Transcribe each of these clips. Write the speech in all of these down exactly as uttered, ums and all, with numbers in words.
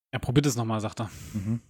Er probiert es nochmal, sagt er. Mhm.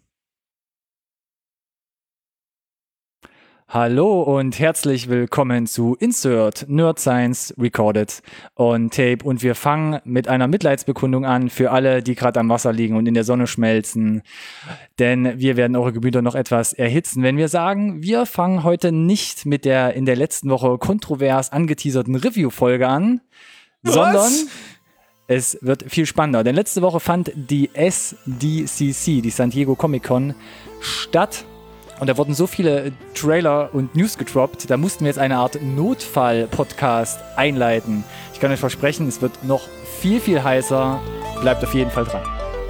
Hallo und herzlich willkommen zu Insert Nerd Science Recorded on Tape. Und wir fangen mit einer Mitleidsbekundung an für alle, die gerade am Wasser liegen und in der Sonne schmelzen. Denn wir werden eure Gemüter noch etwas erhitzen, wenn wir sagen, wir fangen heute nicht mit der in der letzten Woche kontrovers angeteaserten Review-Folge an, Was? sondern es wird viel spannender. Denn letzte Woche fand die S D C C, die San Diego Comic Con, statt. Und da wurden so viele Trailer und News gedroppt, da mussten wir jetzt eine Art Notfall-Podcast einleiten. Ich kann euch versprechen, es wird noch viel, viel heißer. Bleibt auf jeden Fall dran.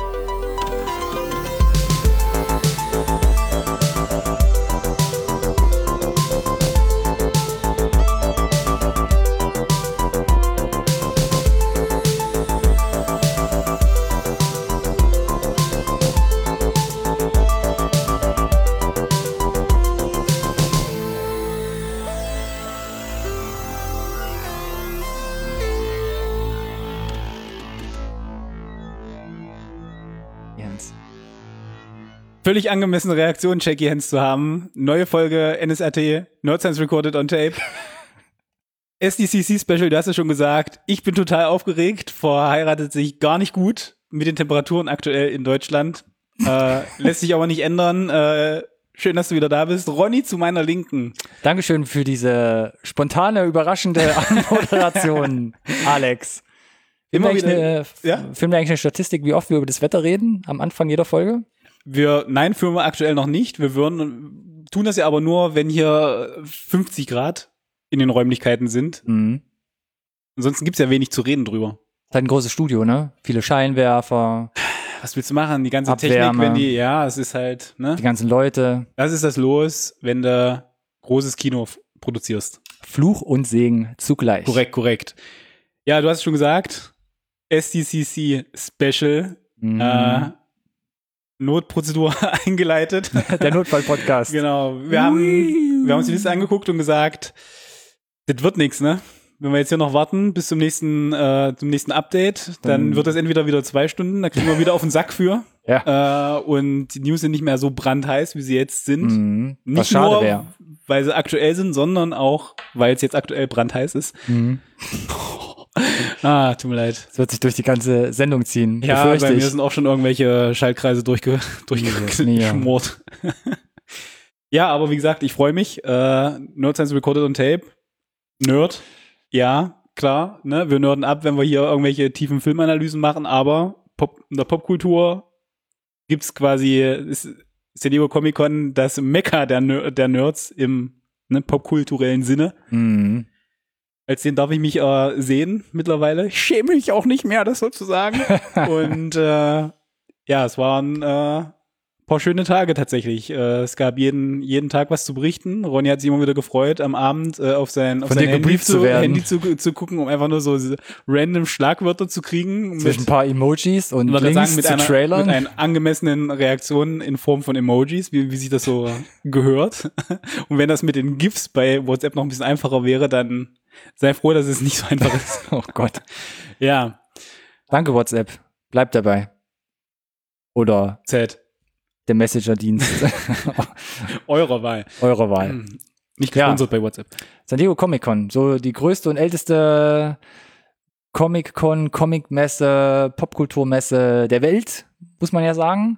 Jens. Völlig angemessene Reaktion, Jackie Hens zu haben. Neue Folge N S R T, Nerd Science Recorded on Tape. S D C C Special, du hast es schon gesagt. Ich bin total aufgeregt. Verheiratet sich gar nicht gut mit den Temperaturen aktuell in Deutschland. Äh, lässt sich aber nicht ändern. Äh, schön, dass du wieder da bist. Ronny zu meiner Linken. Dankeschön für diese spontane, überraschende Moderation, Alex. Immer Filmen wir wieder, eine, ja? filmen wir eigentlich eine Statistik, wie oft wir über das Wetter reden am Anfang jeder Folge? Wir, nein, führen wir aktuell noch nicht. Wir würden, tun das ja aber nur, wenn hier fünfzig Grad in den Räumlichkeiten sind. Mhm. Ansonsten gibt's ja wenig zu reden drüber. Das ist halt ein großes Studio, ne? Viele Scheinwerfer, Was willst du machen? Die ganze Abwärme. Technik, wenn die, ja, es ist halt, ne? die ganzen Leute. Das ist das Los, wenn du großes Kino f- produzierst. Fluch und Segen zugleich. Korrekt, korrekt. Ja, du hast es schon gesagt, S D C C Special, Mhm. äh, Notprozedur eingeleitet. Der Notfall-Podcast. Genau. Wir haben, wir haben uns die Liste angeguckt und gesagt, das wird nichts, ne? Wenn wir jetzt hier noch warten bis zum nächsten, äh, zum nächsten Update, dann Dann- wird das entweder wieder zwei Stunden, da kriegen wir wieder auf den Sack für. Ja. Äh, und die News sind nicht mehr so brandheiß, wie sie jetzt sind. Mhm. Was Nicht schade nur, wäre. weil sie aktuell sind, sondern auch, weil es jetzt aktuell brandheiß ist. Mhm. Ah, tut mir leid. Das wird sich durch die ganze Sendung ziehen. Ja, befürchte bei mir ich. sind auch schon irgendwelche Schaltkreise durchge durchgeschmort. Ja, aber wie gesagt, ich freue mich. Äh, Nerd Science Recorded on Tape. Nerd. Ja, klar. Ne? Wir nerden ab, wenn wir hier irgendwelche tiefen Filmanalysen machen, aber Pop, in der Popkultur gibt's quasi ist San Diego Comic Con das Mekka der, Ner- der Nerds im ne, popkulturellen Sinne. Mhm. Als den darf ich mich äh, sehen mittlerweile. Ich schäme mich auch nicht mehr, das sozusagen. Und äh, ja, es waren äh, paar schöne Tage tatsächlich. Äh, es gab jeden jeden Tag was zu berichten. Ronny hat sich immer wieder gefreut, am Abend äh, auf sein, auf Von sein dir Handy, gebrieft zu, zu werden. Handy zu, zu gucken, um einfach nur so random Schlagwörter zu kriegen. Zwischen ein paar Emojis und ich wollte Links sagen, mit zu einer, Trailern. mit einer angemessenen Reaktion in Form von Emojis, wie, wie sich das so gehört. Und wenn das mit den GIFs bei WhatsApp noch ein bisschen einfacher wäre, dann sei froh, dass es nicht so einfach ist. Oh Gott. Ja, Danke, WhatsApp. Bleib dabei. Oder Z. der Messenger-Dienst Eurer Wahl. eurer Wahl. Hm. Nicht Ja. gesponsert bei WhatsApp. San Diego Comic Con, so die größte und älteste Comic-Con, Comic-Messe, Popkulturmesse der Welt, muss man ja sagen.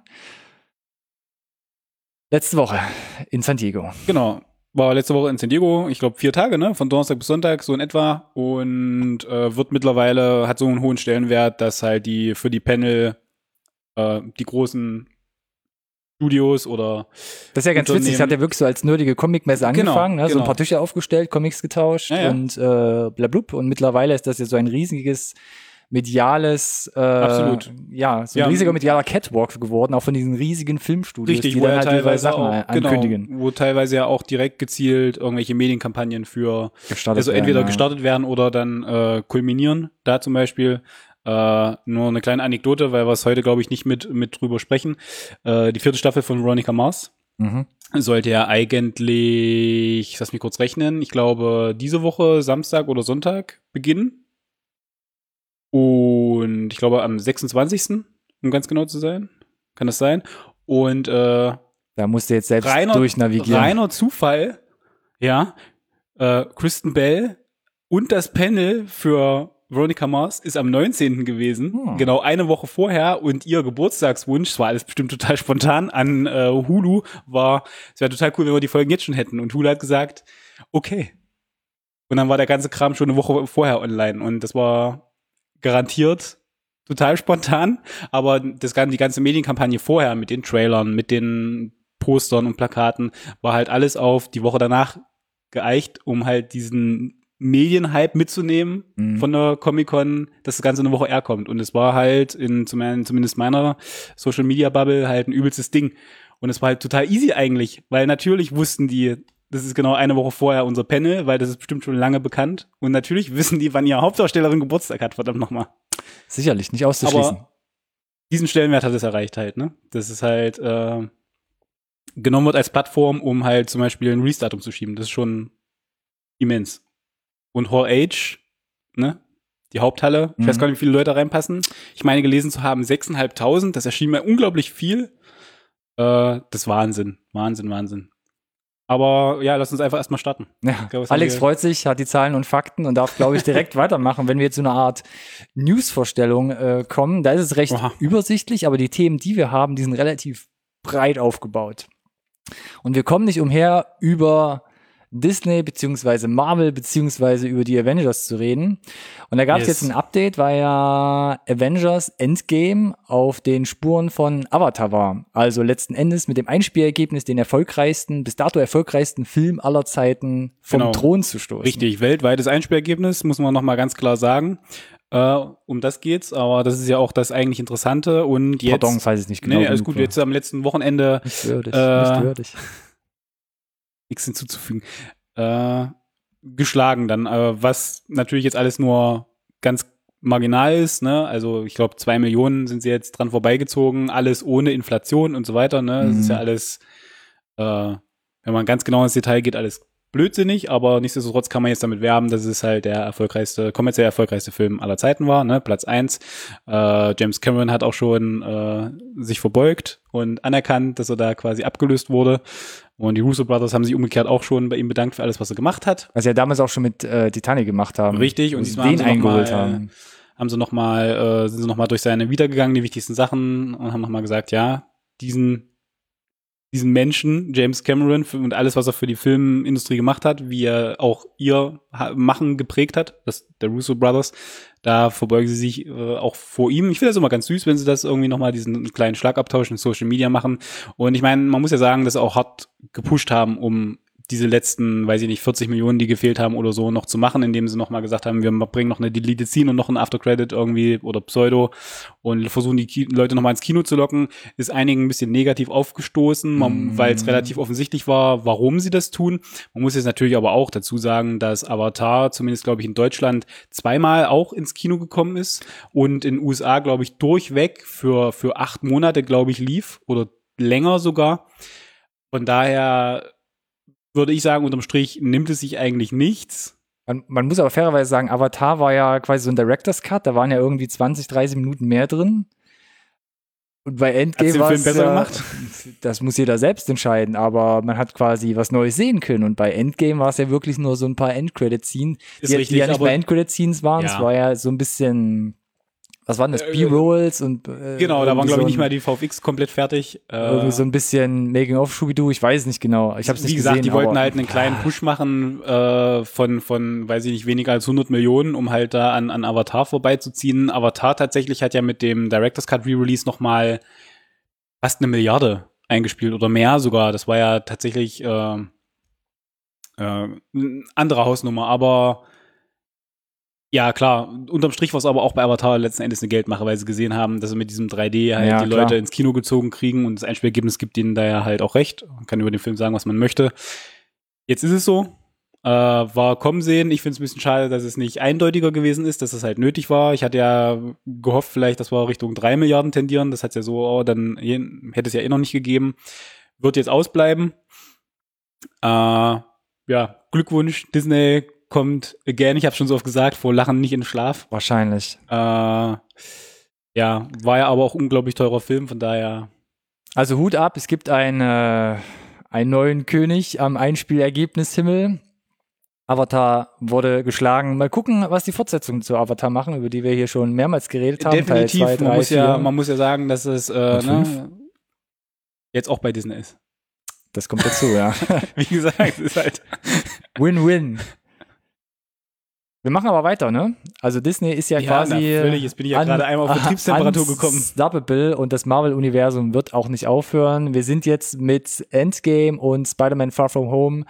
Letzte Woche in San Diego. Genau. War letzte Woche in San Diego, ich glaube vier Tage, ne? Von Donnerstag bis Sonntag, so in etwa. Und äh, wird mittlerweile, hat so einen hohen Stellenwert, dass halt die für die Panel äh, die großen Studios oder Das ist ja ganz witzig, es hat Unternehmen- ja wirklich so als nerdige Comic-Messe angefangen, Genau, ne? So ein genau. paar Tische aufgestellt, Comics getauscht Ja, ja. und äh, blablub. Und mittlerweile ist das ja so ein riesiges mediales, äh, Absolut. ja, so ein Ja, riesiger medialer Catwalk geworden, auch von diesen riesigen Filmstudios, richtig, die wo dann ja halt ihre teilweise Sachen auch, ankündigen. genau, wo teilweise ja auch direkt gezielt irgendwelche Medienkampagnen für Gestartet also werden, entweder ja. gestartet werden oder dann äh, kulminieren. Da zum Beispiel äh, nur eine kleine Anekdote, weil wir es heute, glaube ich, nicht mit mit drüber sprechen. Äh, die vierte Staffel von Veronica Mars Mhm. sollte ja eigentlich, lass mich kurz rechnen, ich glaube, diese Woche Samstag oder Sonntag beginnen. Und ich glaube am sechsundzwanzigsten, um ganz genau zu sein. Kann das sein? Und äh, da musst du jetzt selbst reiner, durchnavigieren. Reiner Zufall, ja, äh, Kristen Bell und das Panel für Veronica Mars ist am neunzehnten gewesen, hm. genau eine Woche vorher, und ihr Geburtstagswunsch, es war alles bestimmt total spontan, an äh, Hulu war, es wäre total cool, wenn wir die Folgen jetzt schon hätten. Und Hulu hat gesagt, okay. Und dann war der ganze Kram schon eine Woche vorher online und das war garantiert total spontan, aber das, die ganze Medienkampagne vorher mit den Trailern, mit den Postern und Plakaten war halt alles auf die Woche danach geeicht, um halt diesen Medienhype mitzunehmen mhm. von der Comic-Con, dass das Ganze eine Woche eher kommt. Und es war halt in zumindest meiner Social-Media-Bubble halt ein übelstes Ding. Und es war halt total easy eigentlich, weil natürlich wussten die, das ist genau eine Woche vorher unser Panel, weil das ist bestimmt schon lange bekannt. Und natürlich wissen die, wann ihre Hauptdarstellerin Geburtstag hat, verdammt nochmal. Sicherlich, nicht auszuschließen. Aber diesen Stellenwert hat es erreicht halt, ne? Das ist halt äh, genommen wird als Plattform, um halt zum Beispiel ein Release-Datum zu schieben. Das ist schon immens. Und Hall H, ne, die Haupthalle, mhm. ich weiß gar nicht, wie viele Leute reinpassen. Ich meine, gelesen zu haben, sechstausendfünfhundert, das erschien mir unglaublich viel. Äh, das ist Wahnsinn, Wahnsinn, Wahnsinn. Aber ja, lass uns einfach erstmal starten. Ja. Glaube, Alex freut sich, hat die Zahlen und Fakten und darf, glaube ich, direkt weitermachen, wenn wir jetzt zu einer Art News-Vorstellung äh, kommen. Da ist es recht Aha. übersichtlich, aber die Themen, die wir haben, die sind relativ breit aufgebaut. Und wir kommen nicht umher, über Disney beziehungsweise Marvel beziehungsweise über die Avengers zu reden. Und da gab es yes. jetzt ein Update, weil ja Avengers Endgame auf den Spuren von Avatar war. Also letzten Endes mit dem Einspielergebnis den erfolgreichsten, bis dato erfolgreichsten Film aller Zeiten vom genau. Thron zu stoßen. Richtig, weltweites Einspielergebnis, muss man nochmal ganz klar sagen. Uh, um das geht's, aber das ist ja auch das eigentlich Interessante. Und jetzt, Pardon, falls es nicht genau nee, alles gut, war. Jetzt am letzten Wochenende nicht würdig, äh, nicht würdig. nichts hinzuzufügen, äh, geschlagen dann, äh, was natürlich jetzt alles nur ganz marginal ist, ne, also ich glaube zwei Millionen sind sie jetzt dran vorbeigezogen, alles ohne Inflation und so weiter, ne, das mhm. ist ja alles, äh, wenn man ganz genau ins Detail geht, alles blödsinnig, aber nichtsdestotrotz kann man jetzt damit werben, dass es halt der erfolgreichste, kommerziell erfolgreichste Film aller Zeiten war, ne, Platz eins. Äh, James Cameron hat auch schon äh, sich verbeugt und anerkannt, dass er da quasi abgelöst wurde. Und die Russo Brothers haben sich umgekehrt auch schon bei ihm bedankt für alles, was er gemacht hat. Was sie ja damals auch schon mit äh, Titanic gemacht haben. Richtig, und diesmal den haben sie eingeholt noch mal, haben. haben sie noch mal, äh, sind sie noch mal durch seine Vita gegangen, die wichtigsten Sachen, und haben noch mal gesagt, ja, diesen diesen Menschen, James Cameron, für, und alles, was er für die Filmindustrie gemacht hat, wie er auch ihr Machen geprägt hat, das der Russo Brothers, da verbeugen sie sich äh, auch vor ihm. Ich finde das immer ganz süß, wenn sie das irgendwie nochmal diesen kleinen Schlagabtausch in Social Media machen. Und ich meine, man muss ja sagen, dass sie auch hart gepusht haben, um diese letzten, weiß ich nicht, vierzig Millionen, die gefehlt haben oder so, noch zu machen, indem sie nochmal gesagt haben, wir bringen noch eine Deleted Scene und noch ein Aftercredit irgendwie oder Pseudo und versuchen die Ki- Leute nochmal ins Kino zu locken, ist einigen ein bisschen negativ aufgestoßen, mm. weil es relativ offensichtlich war, warum sie das tun. Man muss jetzt natürlich aber auch dazu sagen, dass Avatar, zumindest glaube ich in Deutschland, zweimal auch ins Kino gekommen ist und in den U S A, glaube ich, durchweg für, für acht Monate, glaube ich, lief oder länger sogar. Von daher würde ich sagen, unterm Strich nimmt es sich eigentlich nichts. Man, man muss aber fairerweise sagen, Avatar war ja quasi so ein Director's Cut, da waren ja irgendwie zwanzig, dreißig Minuten mehr drin. Und bei Endgame war es besser ja, gemacht. Das muss jeder selbst entscheiden, aber man hat quasi was Neues sehen können. Und bei Endgame war es ja wirklich nur so ein paar Endcredit-Scenes, die, richtig, die ja nicht mehr Endcredit-Scenes waren. Ja. Es war ja so ein bisschen, was waren das, B-Rolls und äh, genau, da waren, glaube ich, so nicht mal die V F X komplett fertig. Irgendwie äh, so ein bisschen Making-of Scooby-Doo, ich weiß nicht genau. Ich hab's nicht Wie gesagt, gesehen, die wollten halt einen kleinen Push machen äh, von, von, weiß ich nicht, weniger als hundert Millionen, um halt da an, an Avatar vorbeizuziehen. Avatar tatsächlich hat ja mit dem Director's Cut Re-Release nochmal fast eine Milliarde eingespielt oder mehr sogar. Das war ja tatsächlich äh, äh, eine andere Hausnummer, aber ja, klar. Unterm Strich war es aber auch bei Avatar letzten Endes eine Geldmache, weil sie gesehen haben, dass sie mit diesem drei D halt ja, die klar. Leute ins Kino gezogen kriegen und das Einspielergebnis gibt ihnen da ja halt auch recht. Man kann über den Film sagen, was man möchte. Jetzt ist es so. Äh, war kommen sehen. Ich finde es ein bisschen schade, dass es nicht eindeutiger gewesen ist, dass es halt nötig war. Ich hatte ja gehofft vielleicht, dass wir Richtung drei Milliarden tendieren. Das hat's ja so, oh, dann hätte es ja eh noch nicht gegeben. Wird jetzt ausbleiben. Äh, ja, Glückwunsch, Disney kommt again, ich habe schon so oft gesagt, vor Lachen nicht in den Schlaf. Wahrscheinlich. Äh, ja, war ja aber auch ein unglaublich teurer Film, von daher. Also Hut ab, es gibt ein, äh, einen neuen König am Einspielergebnishimmel. Avatar wurde geschlagen. Mal gucken, was die Fortsetzungen zu Avatar machen, über die wir hier schon mehrmals geredet haben. Definitiv, Teil zwei, drei, man, muss ja, vier. man muss ja sagen, dass es äh, ne, jetzt auch bei Disney ist. Das kommt dazu, ja. Wie gesagt, es ist halt Win-Win. Wir machen aber weiter, ne? Also Disney ist ja, ja quasi natürlich. Jetzt bin ich ja un- gerade einmal auf Betriebstemperatur gekommen. Unstoppable und das Marvel-Universum wird auch nicht aufhören. Wir sind jetzt mit Endgame und Spider-Man Far From Home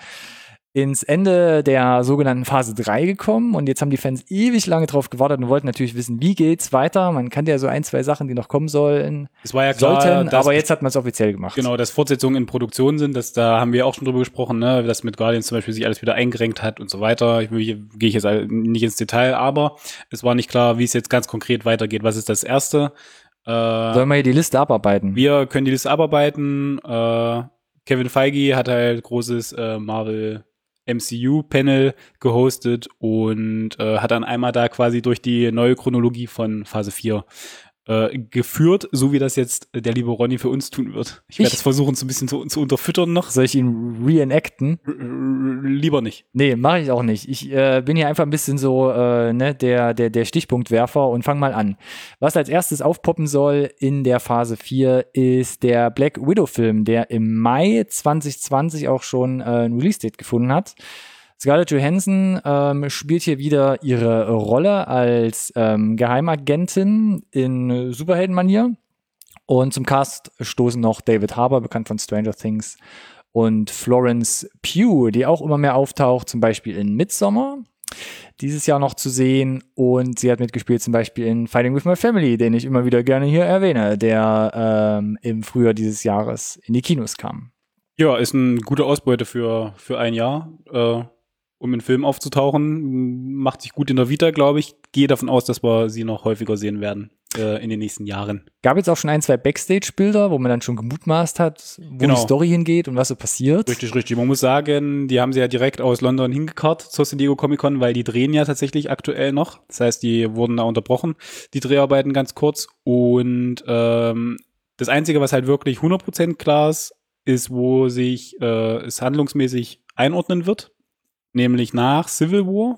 ins Ende der sogenannten Phase drei gekommen und jetzt haben die Fans ewig lange drauf gewartet und wollten natürlich wissen, wie geht's weiter. Man kannte ja so ein, zwei Sachen, die noch kommen sollen, es war ja klar, sollten, dass, aber jetzt hat man es offiziell gemacht. Genau, dass Fortsetzungen in Produktion sind, das, da haben wir auch schon drüber gesprochen, ne, dass mit Guardians zum Beispiel sich alles wieder eingerenkt hat und so weiter. Ich, hier gehe ich jetzt nicht ins Detail, aber es war nicht klar, wie es jetzt ganz konkret weitergeht. Was ist das Erste? Äh, Sollen wir hier die Liste abarbeiten? Wir können die Liste abarbeiten. Äh, Kevin Feige hat halt großes äh, Marvel M C U-Panel gehostet und äh, hat dann einmal da quasi durch die neue Chronologie von Phase vier äh, geführt, so wie das jetzt der liebe Ronny für uns tun wird. Ich werde das versuchen, so ein bisschen zu, zu unterfüttern noch. Soll ich ihn reenacten? R- lieber nicht. Nee, mache ich auch nicht. Ich äh, bin hier einfach ein bisschen so äh, ne, der, der, der Stichpunktwerfer und fang mal an. Was als erstes aufpoppen soll in der Phase vier ist der Black Widow-Film, der im Mai zwanzig zwanzig auch schon äh, ein Release-Date gefunden hat. Scarlett Johansson ähm, spielt hier wieder ihre Rolle als ähm, Geheimagentin in Superheldenmanier. Und zum Cast stoßen noch David Harbour, bekannt von Stranger Things, und Florence Pugh, die auch immer mehr auftaucht, zum Beispiel in Midsommar, dieses Jahr noch zu sehen. Und sie hat mitgespielt zum Beispiel in Fighting With My Family, den ich immer wieder gerne hier erwähne, der ähm, im Frühjahr dieses Jahres in die Kinos kam. Ja, ist eine gute Ausbeute für, für ein Jahr. Äh um in Film aufzutauchen, macht sich gut in der Vita, glaube ich. Gehe davon aus, dass wir sie noch häufiger sehen werden äh, in den nächsten Jahren. Gab jetzt auch schon ein, zwei Backstage-Bilder, wo man dann schon gemutmaßt hat, wo genau. die Story hingeht und was so passiert. Richtig, richtig. Man muss sagen, die haben sie ja direkt aus London hingekarrt zur San Diego Comic-Con, weil die drehen ja tatsächlich aktuell noch. Das heißt, die wurden da unterbrochen, die Dreharbeiten ganz kurz. Und ähm, das Einzige, was halt wirklich hundert Prozent klar ist, ist, wo sich äh, es handlungsmäßig einordnen wird. Nämlich nach Civil War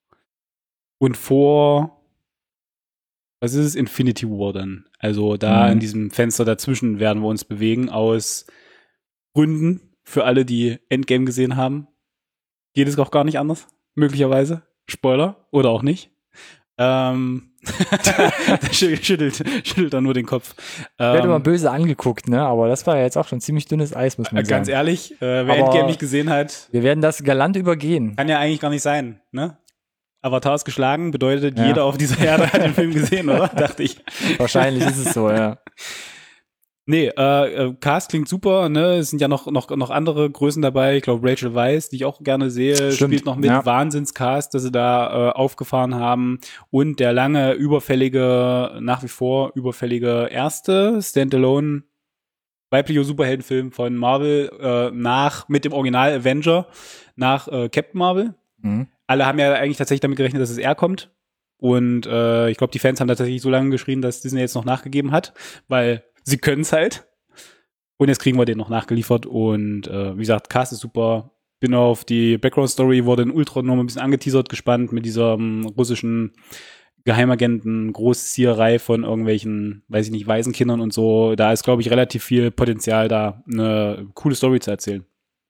und vor, was ist es, Infinity War dann. Also da mhm. in diesem Fenster dazwischen werden wir uns bewegen, aus Gründen für alle, die Endgame gesehen haben. Geht es auch gar nicht anders, möglicherweise. Spoiler, oder auch nicht. Ähm, schüttelt, schüttelt dann nur den Kopf. Ich werde immer böse angeguckt, ne? Aber das war ja jetzt auch schon ziemlich dünnes Eis, muss man äh, sagen. Ganz ehrlich, äh, wer Endgame nicht gesehen hat, wir werden das galant übergehen. Kann ja eigentlich gar nicht sein, ne? Avatar ist geschlagen, bedeutet, ja. Jeder auf dieser Erde hat den Film gesehen, oder? Dachte ich. Wahrscheinlich ist es so, ja. Nee, äh, Cast klingt super, ne? Es sind ja noch noch noch andere Größen dabei. Ich glaube, Rachel Weisz, die ich auch gerne sehe, Stimmt. spielt noch mit. Ja. Wahnsinnscast, dass sie da äh, aufgefahren haben. Und der lange überfällige, nach wie vor überfällige erste Standalone weibliche Superheldenfilm von Marvel äh, nach mit dem Original Avenger nach äh, Captain Marvel. Mhm. Alle haben ja eigentlich tatsächlich damit gerechnet, dass es er kommt. Und äh, ich glaube, die Fans haben tatsächlich so lange geschrien, dass Disney jetzt noch nachgegeben hat, weil sie können es halt. Und jetzt kriegen wir den noch nachgeliefert. Und äh, wie gesagt, Cast ist super. Bin auf die Background-Story, wurde in Ultron noch mal ein bisschen angeteasert, gespannt mit dieser um, russischen Geheimagenten, Großzieherei von irgendwelchen, weiß ich nicht, Waisenkindern und so. Da ist, glaube ich, relativ viel Potenzial da, eine coole Story zu erzählen.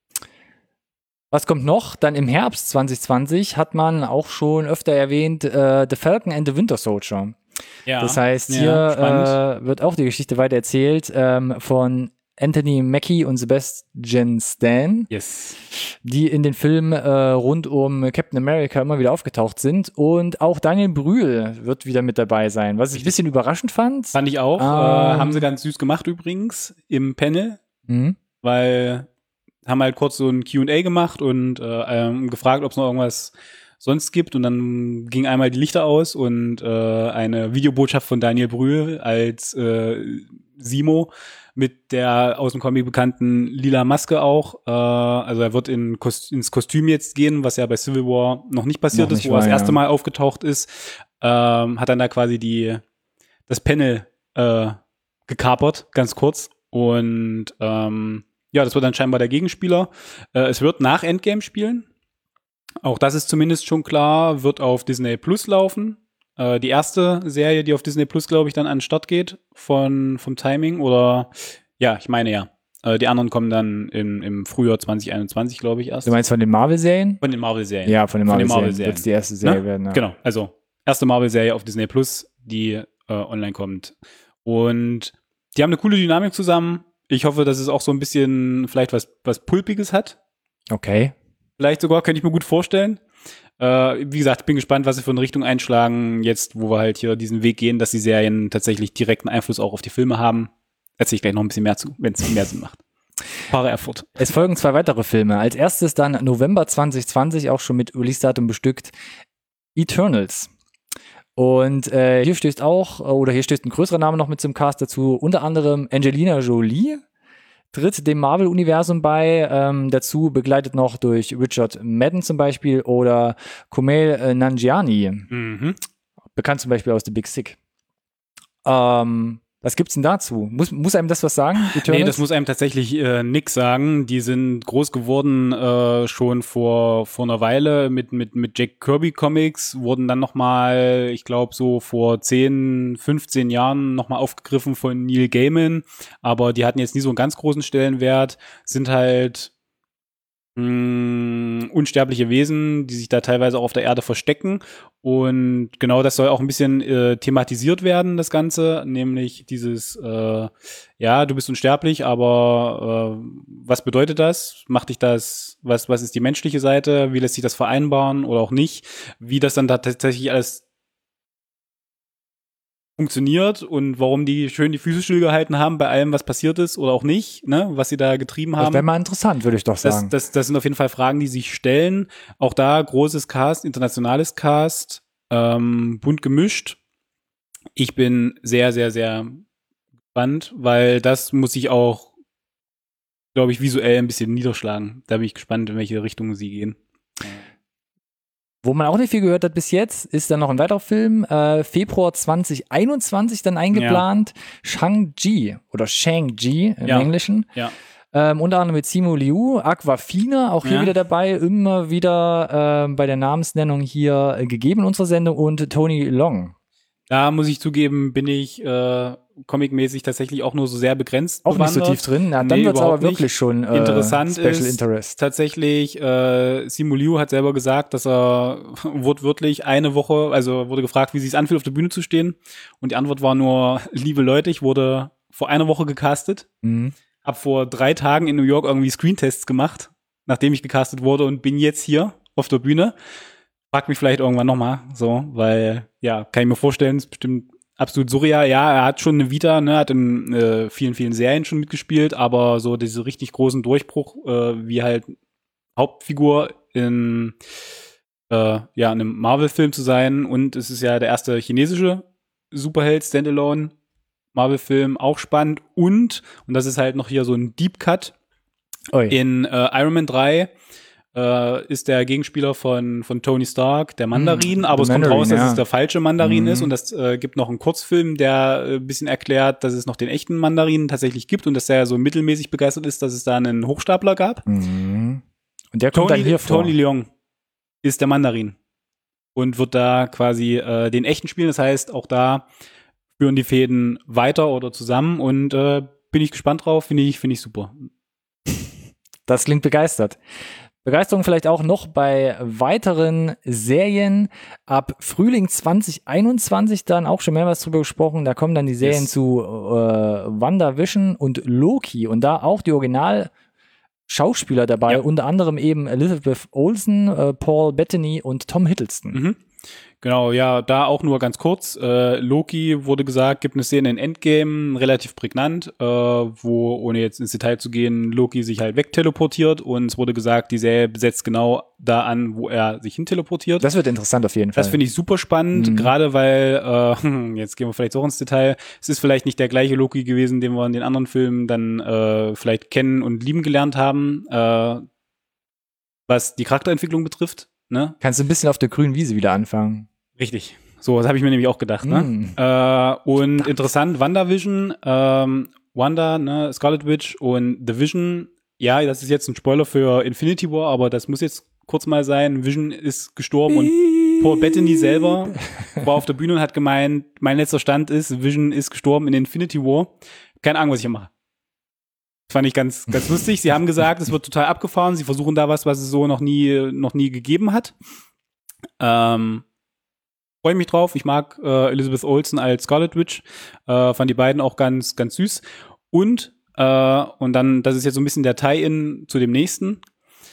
Was kommt noch? Dann im Herbst zwanzig zwanzig hat man auch schon öfter erwähnt, äh, The Falcon and the Winter Soldier. Ja, das heißt, hier ja, äh, wird auch die Geschichte weiter erzählt ähm, von Anthony Mackie und Sebastian Stan, yes. die in den Filmen äh, rund um Captain America immer wieder aufgetaucht sind. Und auch Daniel Brühl wird wieder mit dabei sein, was ich ein bisschen überraschend fand. Fand ich auch. Ähm, äh, haben sie ganz süß gemacht übrigens im Panel, mhm. weil haben halt kurz so ein Q und A gemacht und äh, ähm, gefragt, ob es noch irgendwas sonst gibt. Und dann ging einmal die Lichter aus und äh, eine Videobotschaft von Daniel Brühl als äh, Simo mit der aus dem Comic bekannten lila Maske auch. Äh, also er wird in Kost- ins Kostüm jetzt gehen, was ja bei Civil War noch nicht passiert noch nicht ist, wo war, er das erste ja. Mal aufgetaucht ist. Ähm, hat dann da quasi die das Panel äh, gekapert, ganz kurz. Und ähm, ja, das wird dann scheinbar der Gegenspieler. Äh, es wird nach Endgame spielen. Auch das ist zumindest schon klar, wird auf Disney Plus laufen. Äh, die erste Serie, die auf Disney Plus, glaube ich, dann an den Start geht von, vom Timing. Oder ja, ich meine ja. Äh, die anderen kommen dann im, im Frühjahr zwanzig einundzwanzig, glaube ich, erst. Du meinst von den Marvel-Serien? Von den Marvel-Serien. Ja, von den Marvel-Serien. Marvel wird es die erste Serie ne? werden. Ja. Genau, also erste Marvel-Serie auf Disney Plus, die äh, online kommt. Und die haben eine coole Dynamik zusammen. Ich hoffe, dass es auch so ein bisschen vielleicht was, was Pulpiges hat. Okay. Vielleicht sogar, könnte ich mir gut vorstellen. Äh, wie gesagt, ich bin gespannt, was sie für eine Richtung einschlagen, jetzt, wo wir halt hier diesen Weg gehen, dass die Serien tatsächlich direkten Einfluss auch auf die Filme haben. Erzähle ich gleich noch ein bisschen mehr zu, wenn es mehr Sinn macht. Para Erfurt. Es folgen zwei weitere Filme. Als erstes dann November zwanzig zwanzig, auch schon mit Release-Datum bestückt, Eternals. Und äh, hier stößt auch, oder hier stößt ein größerer Name noch mit zum Cast dazu, unter anderem Angelina Jolie, tritt dem Marvel-Universum bei, ähm, dazu begleitet noch durch Richard Madden zum Beispiel oder Kumail äh, Nanjiani, Mhm. bekannt zum Beispiel aus The Big Sick. Ähm, was gibt's denn dazu? Muss, muss einem das was sagen? Eternals? Nee, das muss einem tatsächlich äh, nix sagen. Die sind groß geworden äh, schon vor vor einer Weile mit mit mit Jack Kirby Comics, wurden dann noch mal, ich glaube so vor zehn, fünfzehn Jahren noch mal aufgegriffen von Neil Gaiman, aber die hatten jetzt nie so einen ganz großen Stellenwert, sind halt mh, unsterbliche Wesen, die sich da teilweise auch auf der Erde verstecken. Und genau das soll auch ein bisschen äh, thematisiert werden, das Ganze, nämlich dieses, äh, ja, du bist unsterblich, aber äh, was bedeutet das? Macht dich das, was, was ist die menschliche Seite? Wie lässt sich das vereinbaren oder auch nicht? Wie das dann da tatsächlich alles funktioniert und warum die schön die Füße stillgehalten haben bei allem, was passiert ist oder auch nicht, ne, was sie da getrieben haben. Das wäre mal interessant, würde ich doch sagen. Das, das, das sind auf jeden Fall Fragen, die sich stellen. Auch da großes Cast, internationales Cast, ähm, bunt gemischt. Ich bin sehr, sehr, sehr gespannt, weil das muss ich auch, glaube ich, visuell ein bisschen niederschlagen. Da bin ich gespannt, in welche Richtung sie gehen. Wo man auch nicht viel gehört hat bis jetzt, ist dann noch ein weiterer Film, äh, Februar zwanzig einundzwanzig dann eingeplant, ja. Shang-Chi oder Shang-Chi im ja. Englischen. Ja. Ähm, unter anderem mit Simu Liu, Aquafina, auch hier ja. wieder dabei, immer wieder äh, bei der Namensnennung hier äh, gegeben in unserer Sendung und Tony Long. Da muss ich zugeben, bin ich äh, comicmäßig tatsächlich auch nur so sehr begrenzt Auch bewandert. Nicht so tief drin, ja, dann nee, wird's aber wirklich nicht. schon äh, interessant Special ist Interest. Tatsächlich, äh, Simu Liu hat selber gesagt, dass er wortwörtlich eine Woche, also wurde gefragt, wie es sich anfühlt, auf der Bühne zu stehen, und die Antwort war nur, liebe Leute, ich wurde vor einer Woche gecastet, mhm. hab vor drei Tagen in New York irgendwie Screentests gemacht, nachdem ich gecastet wurde, und bin jetzt hier auf der Bühne. Frag mich vielleicht irgendwann nochmal, so, weil, ja, kann ich mir vorstellen, ist bestimmt absolut surreal. Ja, er hat schon eine Vita, ne, hat in äh, vielen, vielen Serien schon mitgespielt, aber so diese richtig großen Durchbruch, äh, wie halt Hauptfigur in, äh, ja, in einem Marvel-Film zu sein, und es ist ja der erste chinesische Superheld, Standalone Marvel-Film, auch spannend, und, und das ist halt noch hier so ein Deep Cut, Oi. in äh, Iron Man drei äh, ist der Gegenspieler von von Tony Stark, der Mandarin, mm, aber es Mandarin, kommt raus, dass ja. es der falsche Mandarin mm. ist, und das äh, gibt noch einen Kurzfilm, der ein äh, bisschen erklärt, dass es noch den echten Mandarin tatsächlich gibt und dass er so mittelmäßig begeistert ist, dass es da einen Hochstapler gab. Mm. Und der kommt Tony, dann hier vor. Tony Leung ist der Mandarin und wird da quasi äh, den echten spielen, das heißt, auch da führen die Fäden weiter oder zusammen, und äh, bin ich gespannt drauf, finde ich, finde ich super. Das klingt begeistert. Begeisterung vielleicht auch noch bei weiteren Serien. Ab Frühling zwanzig einundzwanzig dann auch schon mehrmals drüber gesprochen. Da kommen dann die Serien yes. zu äh, WandaVision und Loki. Und da auch die Original-Schauspieler dabei. Ja. Unter anderem eben Elizabeth Olsen, äh, Paul Bettany und Tom Hiddleston. Mhm. Genau, ja, da auch nur ganz kurz. Äh, Loki wurde gesagt, gibt eine Szene in Endgame, relativ prägnant, äh, wo, ohne jetzt ins Detail zu gehen, Loki sich halt wegteleportiert, und es wurde gesagt, die Serie setzt genau da an, wo er sich hinteleportiert. Das wird interessant auf jeden Fall. Das finde ich super spannend, mhm. gerade weil, äh, jetzt gehen wir vielleicht auch ins Detail, es ist vielleicht nicht der gleiche Loki gewesen, den wir in den anderen Filmen dann äh, vielleicht kennen und lieben gelernt haben, äh, was die Charakterentwicklung betrifft. Ne? Kannst du ein bisschen auf der grünen Wiese wieder anfangen. Richtig. So, das habe ich mir nämlich auch gedacht. Ne? Mm. Äh, und interessant, WandaVision, ähm, Wanda, ne, Scarlet Witch und The Vision. Ja, das ist jetzt ein Spoiler für Infinity War, aber das muss jetzt kurz mal sein. Vision ist gestorben und Paul Bettany selber war auf der Bühne und hat gemeint, mein letzter Stand ist, Vision ist gestorben in Infinity War. Keine Ahnung, was ich hier mache. Das fand ich ganz, ganz lustig. Sie haben gesagt, es wird total abgefahren. Sie versuchen da was, was es so noch nie, noch nie gegeben hat. Ähm, freue mich drauf. Ich mag äh, Elizabeth Olsen als Scarlet Witch. Äh, fand die beiden auch ganz, ganz süß. Und, äh, und dann, das ist jetzt so ein bisschen der Tie-In zu dem nächsten.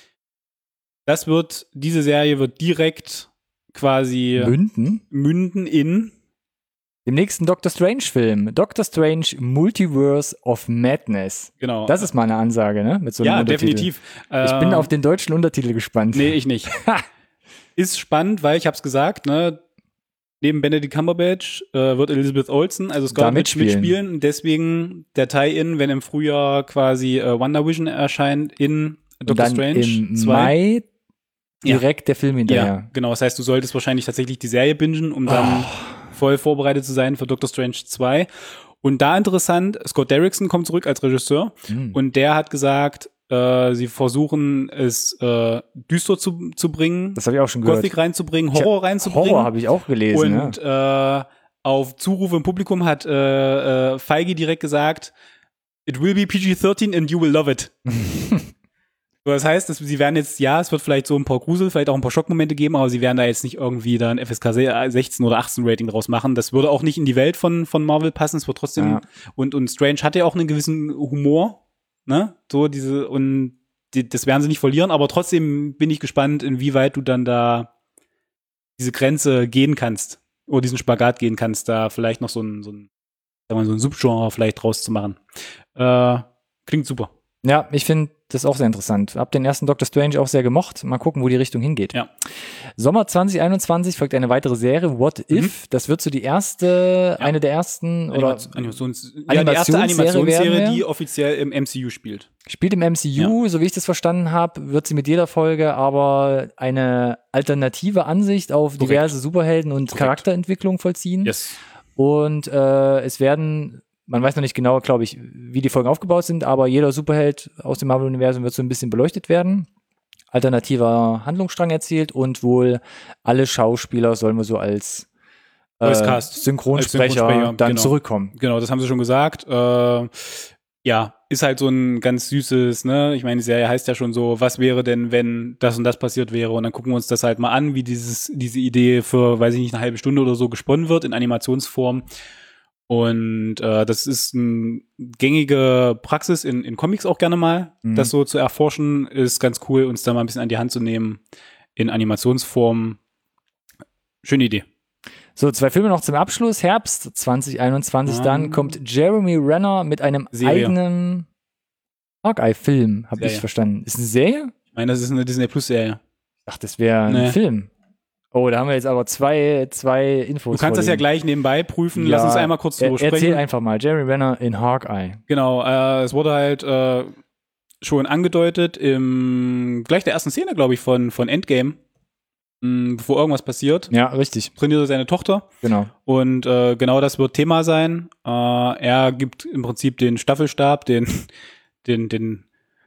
Das wird, diese Serie wird direkt quasi münden, münden in dem nächsten Doctor Strange-Film. Doctor Strange Multiverse of Madness. Genau. Das ist mal eine Ansage, ne? Mit so einem ja, Untertitel. Definitiv. Ich bin auf den deutschen Untertitel gespannt. Nee, ich nicht. Ist spannend, weil ich hab's gesagt, ne? Neben Benedict Cumberbatch äh, wird Elizabeth Olsen, also Scarlet Witch, mitspielen. Und deswegen der Tie-In, wenn im Frühjahr quasi äh, WandaVision erscheint in Doctor dann Strange im zwei. Mai direkt ja. der Film hinterher. Ja, genau. Das heißt, du solltest wahrscheinlich tatsächlich die Serie bingen, um dann oh. voll vorbereitet zu sein für Doctor Strange zwei. Und da interessant, Scott Derrickson kommt zurück als Regisseur mhm. und der hat gesagt, äh, sie versuchen es äh, düster zu, zu bringen. Das habe ich auch schon gehört. Gothic reinzubringen, Horror reinzubringen. Horror habe ich auch gelesen. Und ja. äh, auf Zuruf im Publikum hat äh, äh, Feige direkt gesagt, it will be P G thirteen and you will love it. Das heißt, dass sie werden jetzt, ja, es wird vielleicht so ein paar Grusel, vielleicht auch ein paar Schockmomente geben, aber sie werden da jetzt nicht irgendwie da ein F S K sechzehn oder achtzehn Rating draus machen. Das würde auch nicht in die Welt von von Marvel passen. Es wird trotzdem, ja. und und Strange hat ja auch einen gewissen Humor, ne? So diese, und die, das werden sie nicht verlieren, aber trotzdem bin ich gespannt, inwieweit du dann da diese Grenze gehen kannst oder diesen Spagat gehen kannst, da vielleicht noch so ein, so ein, sagen wir mal, so ein Subgenre vielleicht draus zu machen. Äh, klingt super. Ja, ich finde das auch sehr interessant. Hab den ersten Doctor Strange auch sehr gemocht. Mal gucken, wo die Richtung hingeht. Ja. Sommer zwanzig einundzwanzig folgt eine weitere Serie, What If. Mhm. Das wird so die erste, ja. eine der ersten Animation, oder Animations, ja, die erste Animationsserie, die offiziell im M C U spielt. Spielt im M C U, ja. so wie ich das verstanden habe, wird sie mit jeder Folge aber eine alternative Ansicht auf Korrekt. diverse Superhelden und Korrekt. Charakterentwicklung vollziehen. Yes. Und äh, es werden Man weiß noch nicht genau, glaube ich, wie die Folgen aufgebaut sind, aber jeder Superheld aus dem Marvel-Universum wird so ein bisschen beleuchtet werden. Alternativer Handlungsstrang erzählt und wohl alle Schauspieler sollen wir so als, äh, Synchronsprecher, als Synchronsprecher dann genau. zurückkommen. Genau, das haben sie schon gesagt. Äh, ja, ist halt so ein ganz süßes, ne? Ich meine, die Serie heißt ja schon so, was wäre denn, wenn das und das passiert wäre? Und dann gucken wir uns das halt mal an, wie dieses diese Idee für, weiß ich nicht, eine halbe Stunde oder so gesponnen wird in Animationsform. Und äh, das ist eine gängige Praxis in, in Comics auch gerne mal, mhm. das so zu erforschen, ist ganz cool, uns da mal ein bisschen an die Hand zu nehmen in Animationsform. Schöne Idee. So, zwei Filme noch zum Abschluss. Herbst zwanzig einundzwanzig, um, dann kommt Jeremy Renner mit einem Serie. eigenen Hawkeye-Film, habe ich verstanden. Ist eine Serie? Ich meine, das ist eine Disney-Plus-Serie. Ach, das wäre nee. ein Film. Oh, da haben wir jetzt aber zwei, zwei Infos. Du kannst das ja gleich nebenbei prüfen. Ja, lass uns einmal kurz drüber sprechen. Erzähl einfach mal. Jeremy Renner in Hawkeye. Genau, äh, es wurde halt äh, schon angedeutet im gleich der ersten Szene, glaube ich, von, von Endgame, mh, bevor irgendwas passiert. Ja, richtig. Trainiert er seine Tochter. Genau. Und äh, genau das wird Thema sein. Äh, er gibt im Prinzip den Staffelstab, den, den, den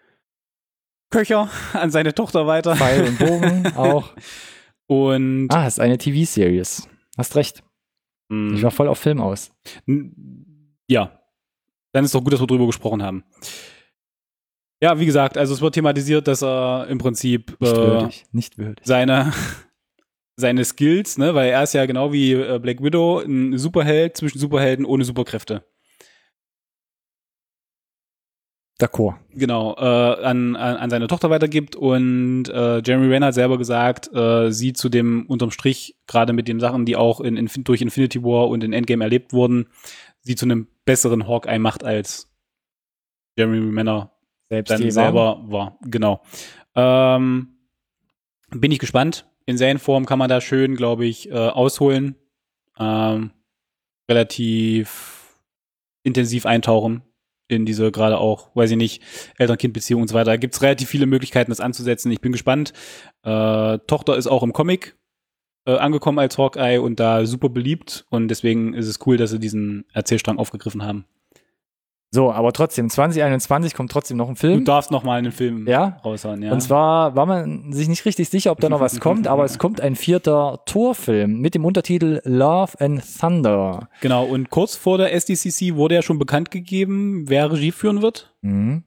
Köcher an seine Tochter weiter. Pfeil und Bogen auch. Und ah, ist eine T V-Series. Hast recht. Mm. Ich war voll auf Film aus. Ja. Dann ist doch gut, dass wir drüber gesprochen haben. Ja, wie gesagt, also es wird thematisiert, dass er im Prinzip nicht äh, würdig. Nicht würdig. seine seine Skills, ne, weil er ist ja genau wie äh, Black Widow ein Superheld zwischen Superhelden ohne Superkräfte. D'accord. Genau, äh, an, an, an seine Tochter weitergibt und äh, Jeremy Renner hat selber gesagt, äh, sie zu dem unterm Strich, gerade mit den Sachen, die auch in, in, durch Infinity War und in Endgame erlebt wurden, sie zu einem besseren Hawkeye macht, als Jeremy Renner selbst dann selber war. war. Genau. Ähm, bin ich gespannt. In Serienform kann man da schön, glaube ich, äh, ausholen. Ähm, relativ intensiv eintauchen in diese gerade auch, weiß ich nicht, Eltern-Kind-Beziehung und so weiter. Da gibt es relativ viele Möglichkeiten, das anzusetzen. Ich bin gespannt. Äh, Tochter ist auch im Comic äh, angekommen als Hawkeye und da super beliebt und deswegen ist es cool, dass sie diesen Erzählstrang aufgegriffen haben. So, aber trotzdem, zwanzig einundzwanzig kommt trotzdem noch ein Film. Du darfst noch mal einen Film ja? raushauen, ja. Und zwar war man sich nicht richtig sicher, ob da noch was kommt, aber es kommt ein vierter Thor-Film mit dem Untertitel Love and Thunder. Genau, und kurz vor der S D C C wurde ja schon bekannt gegeben, wer Regie führen wird. Mhm.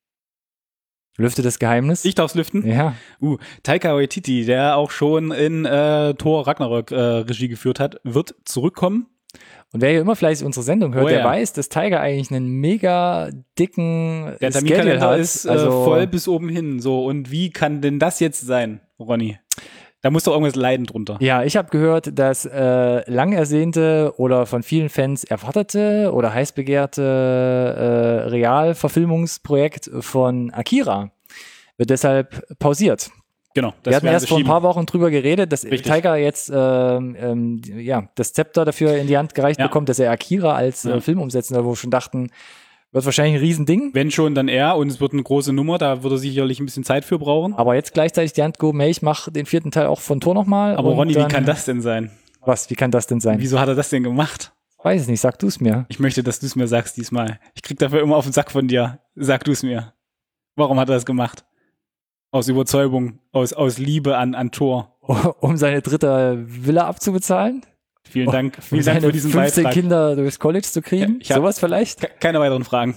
Lüfte das Geheimnis. Ich darf's lüften? Ja. Uh, Taika Waititi, der auch schon in äh, Thor Ragnarok äh, Regie geführt hat, wird zurückkommen. Und wer hier immer fleißig unsere Sendung hört, oh, der ja. weiß, dass Taika eigentlich einen mega dicken der Schedule hat. ist äh, also voll bis oben hin. So, und wie kann denn das jetzt sein, Ronny? Da muss doch irgendwas leiden drunter. Ja, ich habe gehört, dass äh, lang ersehnte oder von vielen Fans erwartete oder heiß begehrte äh, Realverfilmungsprojekt von Akira wird deshalb pausiert. Genau. Wir hatten erst vor ein paar Wochen drüber geredet, dass Richtig. Taika jetzt ähm, ähm, ja, das Zepter dafür in die Hand gereicht ja. bekommt, dass er Akira als ja. äh, Film umsetzen soll, wo wir schon dachten, wird wahrscheinlich ein Riesending. Wenn schon, dann er. Und es wird eine große Nummer. Da würde er sicherlich ein bisschen Zeit für brauchen. Aber jetzt gleichzeitig die Hand gehoben, hey, ich mache den vierten Teil auch von Thor nochmal. Aber Ronny, dann, wie kann das denn sein? Was, wie kann das denn sein? Wieso hat er das denn gemacht? Weiß es nicht, sag du es mir. Ich möchte, dass du es mir sagst diesmal. Ich krieg dafür immer auf den Sack von dir. Sag du es mir. Warum hat er das gemacht? Aus Überzeugung, aus, aus Liebe an, an Thor. Um seine dritte Villa abzubezahlen? Vielen Dank. Um Vielen Dank für diesen fünfzehn Beitrag. Kinder durchs College zu kriegen? Ja, Sowas vielleicht? Ke- Keine weiteren Fragen.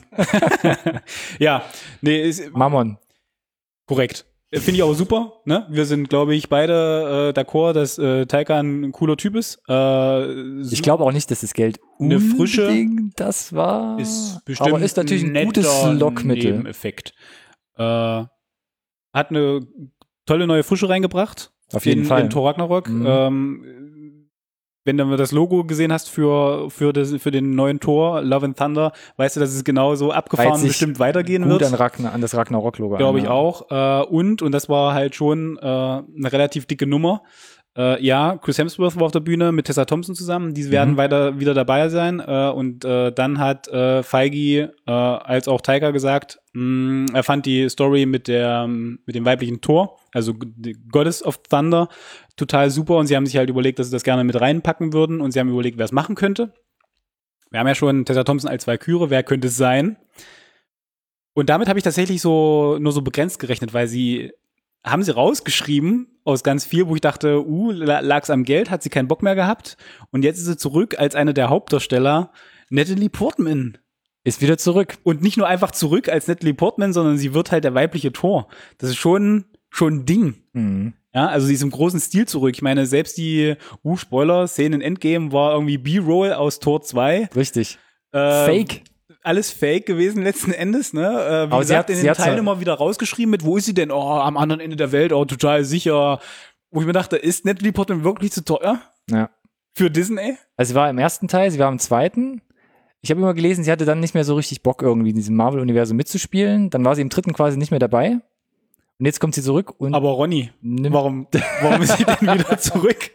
ja, nee, ist Mammon. korrekt. Finde ich aber super. Ne? Wir sind, glaube ich, beide äh, d'accord, dass äh, Taika ein cooler Typ ist. Äh, ich glaube auch nicht, dass das Geld eine frische das war. Ist bestimmt aber ist natürlich ein gutes Lockmittel. Nebeneffekt. Äh, hat eine tolle neue Frische reingebracht. Auf jeden in, Fall. In Thor Ragnarok. Mhm. Ähm, wenn du das Logo gesehen hast für, für, das, für den neuen Tor, Love and Thunder, weißt du, dass es genau so abgefahren bestimmt weitergehen gut wird. An, Ragnar, an das Ragnarok-Logo. Glaube ich ja. auch. Äh, und, und das war halt schon äh, eine relativ dicke Nummer. Äh, ja, Chris Hemsworth war auf der Bühne mit Tessa Thompson zusammen. Die werden mhm. weiter wieder dabei sein. Äh, und äh, dann hat äh, Feige äh, als auch Taika gesagt, mh, er fand die Story mit der mit dem weiblichen Thor, also Goddess of Thunder, total super. Und sie haben sich halt überlegt, dass sie das gerne mit reinpacken würden. Und sie haben überlegt, wer es machen könnte. Wir haben ja schon Tessa Thompson als Valkyrie. Wer könnte es sein? Und damit habe ich tatsächlich so nur so begrenzt gerechnet, weil sie haben sie rausgeschrieben aus ganz viel, wo ich dachte, uh, lag's am Geld, hat sie keinen Bock mehr gehabt. Und jetzt ist sie zurück als eine der Hauptdarsteller, Natalie Portman. Ist wieder zurück. Und nicht nur einfach zurück als Natalie Portman, sondern sie wird halt der weibliche Thor. Das ist schon, schon ein Ding. Mhm. Ja, also sie ist im großen Stil zurück. Ich meine, selbst die, uh, Spoiler, Szene in Endgame war irgendwie B-Roll aus Thor zwei. Richtig. Äh, Fake. Alles fake gewesen letzten Endes, ne? Äh, wie Aber gesagt, sie hat, in den Teilen immer wieder rausgeschrieben mit, wo ist sie denn? Oh, am anderen Ende der Welt, oh, total sicher. Wo ich mir dachte, ist Natalie Portman wirklich zu teuer? Ja. Für Disney? Also sie war im ersten Teil, sie war im zweiten. Ich habe immer gelesen, sie hatte dann nicht mehr so richtig Bock, irgendwie in diesem Marvel-Universum mitzuspielen. Dann war sie im dritten quasi nicht mehr dabei. Und jetzt kommt sie zurück und. Aber Ronny, warum, warum ist sie denn wieder zurück?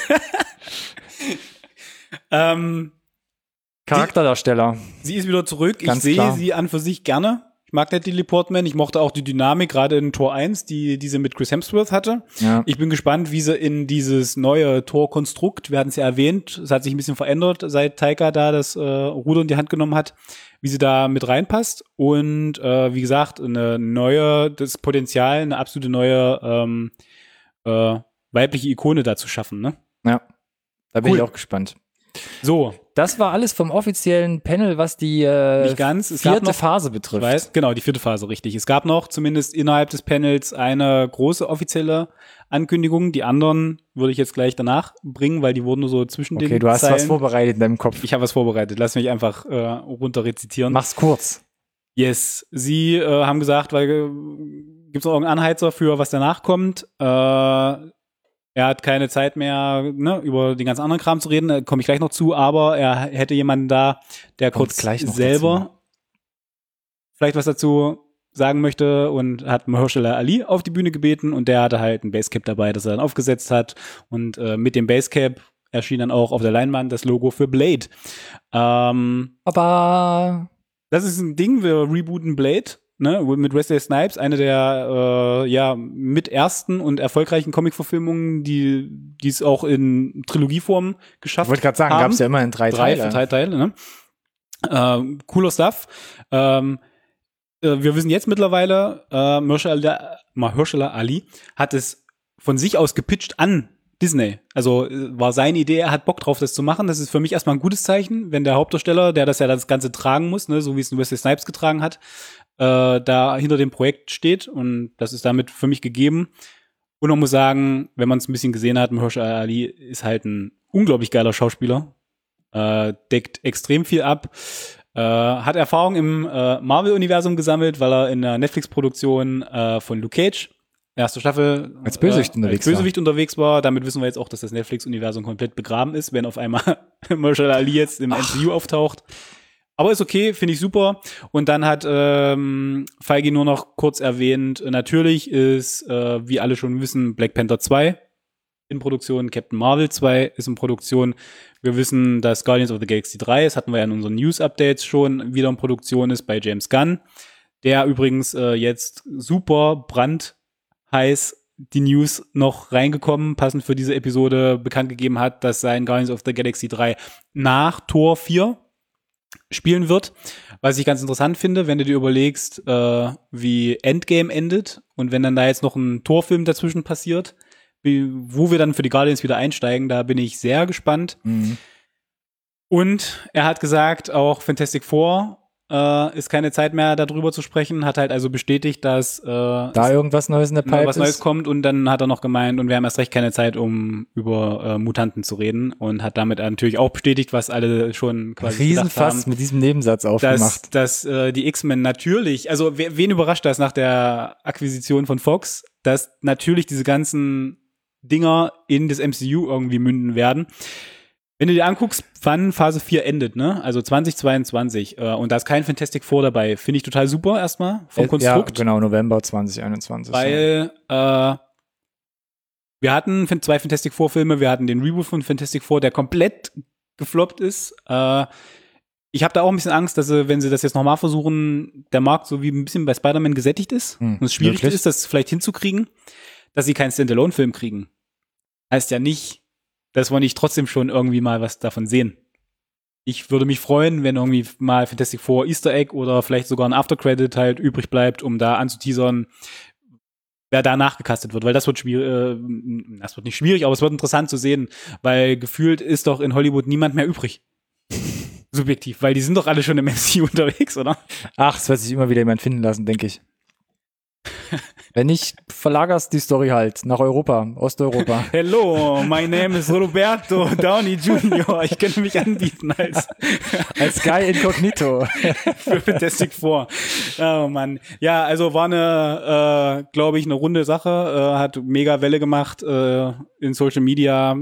ähm, Charakterdarsteller. Sie, sie ist wieder zurück. Ganz ich sehe klar. sie an für sich gerne. Ich mag Natalie Portman. Ich mochte auch die Dynamik, gerade in Tor eins, die, die sie mit Chris Hemsworth hatte. Ja. Ich bin gespannt, wie sie in dieses neue Tor-Konstrukt, wir hatten es ja erwähnt, es hat sich ein bisschen verändert, seit Taika da das äh, Ruder in die Hand genommen hat, wie sie da mit reinpasst. Und äh, wie gesagt, eine neue, das Potenzial, eine absolute neue ähm, äh, weibliche Ikone da zu schaffen, ne? Ja, da bin Cool. ich auch gespannt. So, Das war alles vom offiziellen Panel, was die äh, nicht ganz. Es gab vierte noch, Phase ich betrifft. weiß, genau, die vierte Phase, richtig. Es gab noch zumindest innerhalb des Panels eine große offizielle Ankündigung. Die anderen würde ich jetzt gleich danach bringen, weil die wurden nur so zwischen den Okay, du hast Zeilen. was vorbereitet in deinem Kopf. Ich habe was vorbereitet. Lass mich einfach äh, runter rezitieren. Mach's kurz. Yes. Sie äh, haben gesagt, weil äh, gibt's noch irgendeinen Anheizer für was danach kommt. Äh, Er hat keine Zeit mehr, ne, über den ganzen anderen Kram zu reden, da komme ich gleich noch zu, aber er hätte jemanden da, der Kommt kurz gleich noch selber dazu. vielleicht was dazu sagen möchte und hat Mahershala Ali auf die Bühne gebeten und der hatte halt ein Basecap dabei, das er dann aufgesetzt hat und äh, mit dem Basecap erschien dann auch auf der Leinwand das Logo für Blade. Ähm, Aber das ist ein Ding, wir rebooten Blade. Ne, mit Wesley Snipes, eine der äh, ja mit ersten und erfolgreichen Comic-Verfilmungen, die die es auch in Trilogieform geschafft ich wollte gerade sagen, haben. gab's ja immer in drei, drei Teile. Teile. Teile ne? Äh, cooler Stuff. Ähm, äh, wir wissen jetzt mittlerweile, äh, Mahershala, Mahershala Ali hat es von sich aus gepitcht an Disney. Also äh, war seine Idee, er hat Bock drauf, das zu machen. Das ist für mich erstmal ein gutes Zeichen, wenn der Hauptdarsteller, der das ja das Ganze tragen muss, ne, so wie es Wesley Snipes getragen hat, äh, da hinter dem Projekt steht. Und das ist damit für mich gegeben. Und man muss sagen, wenn man es ein bisschen gesehen hat, Mahershala Ali ist halt ein unglaublich geiler Schauspieler. Äh, deckt extrem viel ab, äh, hat Erfahrung im äh, Marvel-Universum gesammelt, weil er in der Netflix-Produktion äh, von Luke Cage, erste Staffel, als Bösewicht, äh, unterwegs, als Bösewicht war. unterwegs war. Damit wissen wir jetzt auch, dass das Netflix-Universum komplett begraben ist, wenn auf einmal Mahershala Ali jetzt im Ach. M C U auftaucht. Aber ist okay, finde ich super. Und dann hat ähm, Feige nur noch kurz erwähnt, natürlich ist, äh, wie alle schon wissen, Black Panther zwei in Produktion, Captain Marvel zwei ist in Produktion. Wir wissen, dass Guardians of the Galaxy drei, das hatten wir ja in unseren News-Updates schon, wieder in Produktion ist bei James Gunn, der übrigens äh, jetzt super brandheiß die News noch reingekommen, passend für diese Episode bekannt gegeben hat, dass sein Guardians of the Galaxy drei nach Tor vier spielen wird. Was ich ganz interessant finde, wenn du dir überlegst, äh, wie Endgame endet und wenn dann da jetzt noch ein Torfilm dazwischen passiert, wie, wo wir dann für die Guardians wieder einsteigen, da bin ich sehr gespannt. Mhm. Und er hat gesagt, auch Fantastic Four äh, ist keine Zeit mehr, darüber zu sprechen, hat halt also bestätigt, dass äh, da irgendwas Neues in der Pipe was Neues kommt, und dann hat er noch gemeint, und wir haben erst recht keine Zeit, um über äh, Mutanten zu reden, und hat damit natürlich auch bestätigt, was alle schon quasi Riesenfass haben, mit diesem Nebensatz aufgemacht. Dass, dass äh, die X-Men natürlich, also wen, wen überrascht das nach der Akquisition von Fox, dass natürlich diese ganzen Dinger in das M C U irgendwie münden werden. Wenn du dir anguckst, wann Phase vier endet, ne? Also zwanzig zweiundzwanzig, äh, und da ist kein Fantastic Four dabei, finde ich total super erstmal vom äh, Konstrukt. Ja, genau, November zwanzig einundzwanzig. Weil ja. äh, wir hatten zwei Fantastic Four Filme, wir hatten den Reboot von Fantastic Four, der komplett gefloppt ist. Äh, ich habe da auch ein bisschen Angst, dass sie, wenn sie das jetzt nochmal versuchen, der Markt so wie ein bisschen bei Spider-Man gesättigt ist, hm, und es schwierig wirklich? ist, das vielleicht hinzukriegen, dass sie keinen Standalone-Film kriegen. Heißt ja nicht, dass wir nicht trotzdem schon irgendwie mal was davon sehen. Ich würde mich freuen, wenn irgendwie mal Fantastic Four Easter Egg oder vielleicht sogar ein Aftercredit halt übrig bleibt, um da anzuteasern, wer da nachgecastet wird, weil das wird schwierig, äh, das wird nicht schwierig, aber es wird interessant zu sehen, weil gefühlt ist doch in Hollywood niemand mehr übrig. Subjektiv, weil die sind doch alle schon im M C U unterwegs, oder? Ach, es wird sich immer wieder jemand finden lassen, denke ich. Wenn nicht, verlagerst die Story halt nach Europa, Osteuropa. Hello, my name is Roberto Downey Junior Ich könnte mich anbieten als als Guy Incognito für Fantastic Four. Oh Mann. Ja, also war eine, äh, glaube ich, eine runde Sache. Äh, hat mega Welle gemacht äh, in Social Media.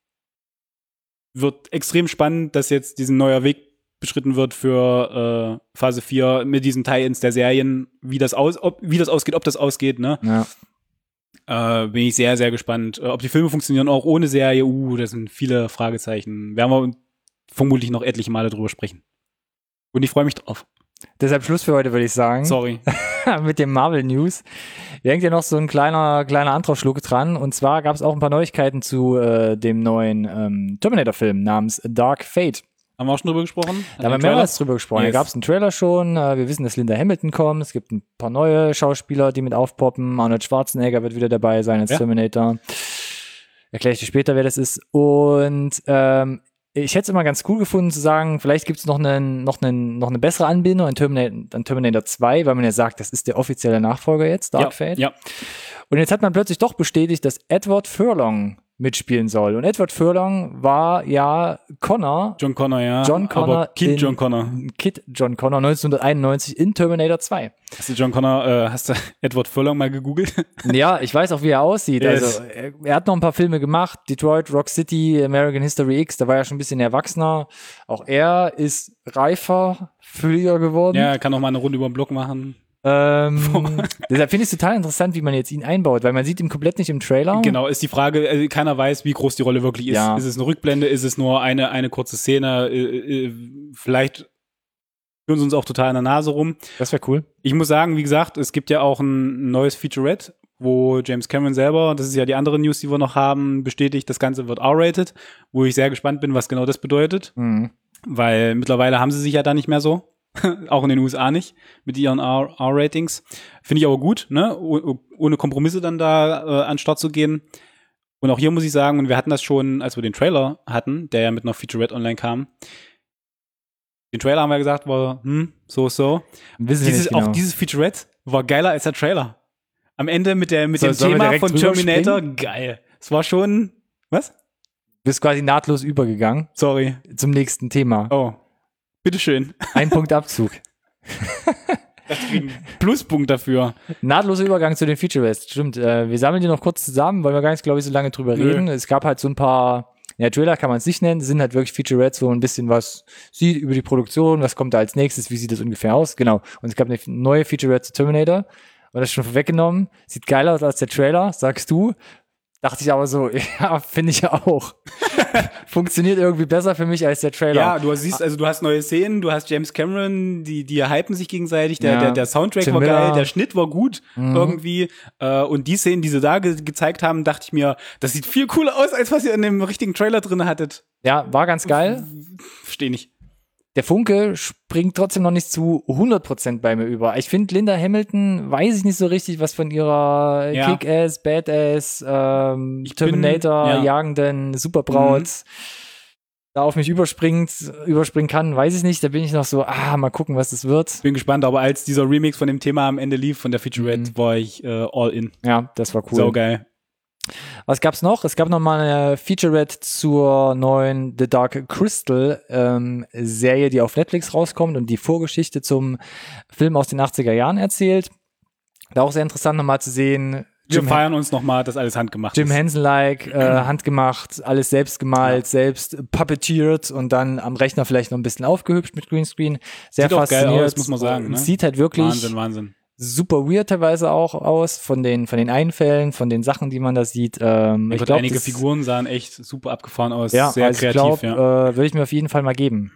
Wird extrem spannend, dass jetzt diesen neuer Weg beschritten wird für äh, Phase vier mit diesen Tie-Ins der Serien, wie das aus, ob, wie das ausgeht, ob das ausgeht, ne? Ja. Äh, bin ich sehr, sehr gespannt. Äh, ob die Filme funktionieren auch ohne Serie, uh, das sind viele Fragezeichen. Werden wir vermutlich noch etliche Male drüber sprechen. Und ich freue mich drauf. Deshalb Schluss für heute, würde ich sagen. Sorry. Mit dem Marvel News. Hier hängt ja noch so ein kleiner, kleiner anderer Schluck dran. Und zwar gab es auch ein paar Neuigkeiten zu äh, dem neuen ähm, Terminator-Film namens Dark Fate. Haben wir auch schon drüber gesprochen? Da haben wir mehrmals drüber gesprochen. Yes. Da gab es einen Trailer schon. Wir wissen, dass Linda Hamilton kommt. Es gibt ein paar neue Schauspieler, die mit aufpoppen. Arnold Schwarzenegger wird wieder dabei sein als ja. Terminator. Erkläre ich dir später, wer das ist. Und ähm, ich hätte es immer ganz cool gefunden zu sagen, vielleicht gibt es noch, einen, noch, einen, noch eine bessere Anbindung an Terminator, an Terminator zwei, weil man ja sagt, das ist der offizielle Nachfolger jetzt, Dark ja. Fate. Ja. Und jetzt hat man plötzlich doch bestätigt, dass Edward Furlong mitspielen soll. Und Edward Furlong war ja Connor. John Connor, ja. John Connor. Aber Kid John Connor. Kid John Connor neunzehnhunderteinundneunzig in Terminator zwei. Hast du John Connor, äh, hast du Edward Furlong mal gegoogelt? Ja, ich weiß auch, wie er aussieht. Yes. Also er, er hat noch ein paar Filme gemacht. Detroit, Rock City, American History X. Da war er schon ein bisschen erwachsener. Auch er ist reifer, fülliger geworden. Ja, er kann auch mal eine Runde über den Block machen. Ähm, deshalb finde ich es total interessant, wie man jetzt ihn einbaut, weil man sieht ihn komplett nicht im Trailer. Genau, ist die Frage, also keiner weiß, wie groß die Rolle wirklich ist. Ja. Ist es eine Rückblende, ist es nur eine eine kurze Szene, äh, äh, vielleicht führen sie uns auch total an der Nase rum. Das wäre cool. Ich muss sagen, wie gesagt, es gibt ja auch ein neues Featurette, wo James Cameron selber, das ist ja die andere News, die wir noch haben, bestätigt, das Ganze wird R-rated, wo ich sehr gespannt bin, was genau das bedeutet. Mhm. weil mittlerweile haben sie sich ja da nicht mehr so, auch in den U S A nicht, mit ihren R-Ratings. Finde ich aber gut, ne, oh, ohne Kompromisse dann da äh, an den Start zu gehen. Und auch hier muss ich sagen, und wir hatten das schon, als wir den Trailer hatten, der ja mit einer Featurette online kam, den Trailer haben wir gesagt, war, hm, so, so. Wissen dieses, genau. Auch dieses Featurette war geiler als der Trailer. Am Ende mit, der, mit so, dem Thema von Terminator, springen? Geil. Es war schon, was? Du bist quasi nahtlos übergegangen. Sorry. Zum nächsten Thema. Oh, bitteschön. Ein Punkt Abzug. Das kriegen Pluspunkt dafür. Nahtloser Übergang zu den Featurettes. Stimmt. Äh, wir sammeln die noch kurz zusammen, weil wir gar nicht, glaube ich, so lange drüber Nö. reden. Es gab halt so ein paar, ja, Trailer kann man es nicht nennen, sind halt wirklich Featurettes, wo man ein bisschen was sieht über die Produktion, was kommt da als nächstes, wie sieht das ungefähr aus. Genau. Und es gab eine neue Featurette zu Terminator. Und das ist schon vorweggenommen. Sieht geiler aus als der Trailer, sagst du. Dachte ich aber so, ja, finde ich auch. Funktioniert irgendwie besser für mich als der Trailer. Ja, du siehst, also du hast neue Szenen, du hast James Cameron, die, die hypen sich gegenseitig, der, ja. der, der Soundtrack Tim war Miller. geil, der Schnitt war gut, mhm. irgendwie, äh, und die Szenen, die sie da ge- gezeigt haben, dachte ich mir, das sieht viel cooler aus, als was ihr in dem richtigen Trailer drin hattet. Ja, war ganz geil. Versteh nicht. Der Funke springt trotzdem noch nicht zu hundert Prozent bei mir über. Ich finde, Linda Hamilton, weiß ich nicht so richtig, was von ihrer ja. Kick-Ass, Badass, ähm, Terminator, bin, ja. jagenden Superbraut mhm. da auf mich überspringt, überspringen kann, weiß ich nicht. Da bin ich noch so, ah, mal gucken, was das wird. Bin gespannt, aber als dieser Remix von dem Thema am Ende lief, von der Featurette, mhm. war ich äh, all in. Ja, das war cool. So geil. Was gab's noch? Es gab noch mal eine Featurette zur neuen The Dark Crystal ähm, Serie, die auf Netflix rauskommt und die Vorgeschichte zum Film aus den achtziger Jahren erzählt. Da auch sehr interessant nochmal zu sehen. Wir Jim feiern uns nochmal, dass alles handgemacht Jim ist. Jim Henson-like, äh, handgemacht, alles selbst gemalt, ja. selbst puppeteered und dann am Rechner vielleicht noch ein bisschen aufgehübscht mit Greenscreen. Sehr Sieht fasziniert. Auch geil aus, muss man sagen. Ne? Sieht halt wirklich Wahnsinn, Wahnsinn. super weird teilweise auch aus, von den von den Einfällen, von den Sachen, die man da sieht. Ähm, ich glaub, einige das, Figuren sahen echt super abgefahren aus, ja, sehr also kreativ. Ich glaube, ja. äh, würde ich mir auf jeden Fall mal geben.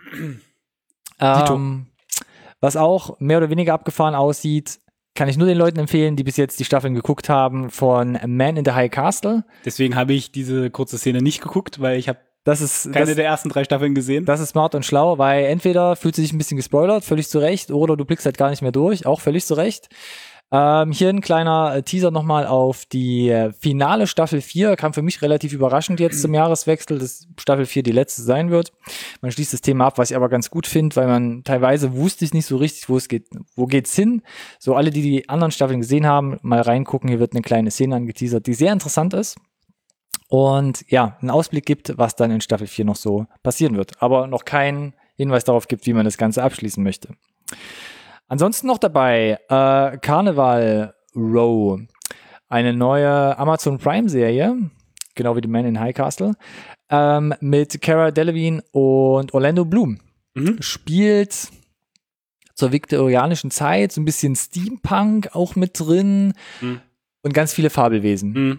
ähm, was auch mehr oder weniger abgefahren aussieht, kann ich nur den Leuten empfehlen, die bis jetzt die Staffeln geguckt haben von Man in the High Castle. Deswegen habe ich diese kurze Szene nicht geguckt, weil ich habe Das ist keine das, der ersten drei Staffeln gesehen. Das ist smart und schlau, weil entweder fühlt sie sich ein bisschen gespoilert, völlig zu Recht, oder du blickst halt gar nicht mehr durch, auch völlig zu Recht. Ähm, hier ein kleiner Teaser nochmal auf die äh, finale Staffel vier, kam für mich relativ überraschend jetzt zum Jahreswechsel, dass Staffel vier die letzte sein wird. Man schließt das Thema ab, was ich aber ganz gut finde, weil man teilweise wusste ich nicht so richtig, wo es geht, wo geht's hin. So alle, die die anderen Staffeln gesehen haben, mal reingucken, hier wird eine kleine Szene angeteasert, die sehr interessant ist. Und ja, einen Ausblick gibt, was dann in Staffel vier noch so passieren wird. Aber noch keinen Hinweis darauf gibt, wie man das Ganze abschließen möchte. Ansonsten noch dabei äh, Carnival Row, eine neue Amazon Prime-Serie, genau wie The Man in High Castle, ähm, mit Cara Delevingne und Orlando Bloom. Mhm. Spielt zur viktorianischen Zeit, so ein bisschen Steampunk auch mit drin mhm. und ganz viele Fabelwesen. Mhm.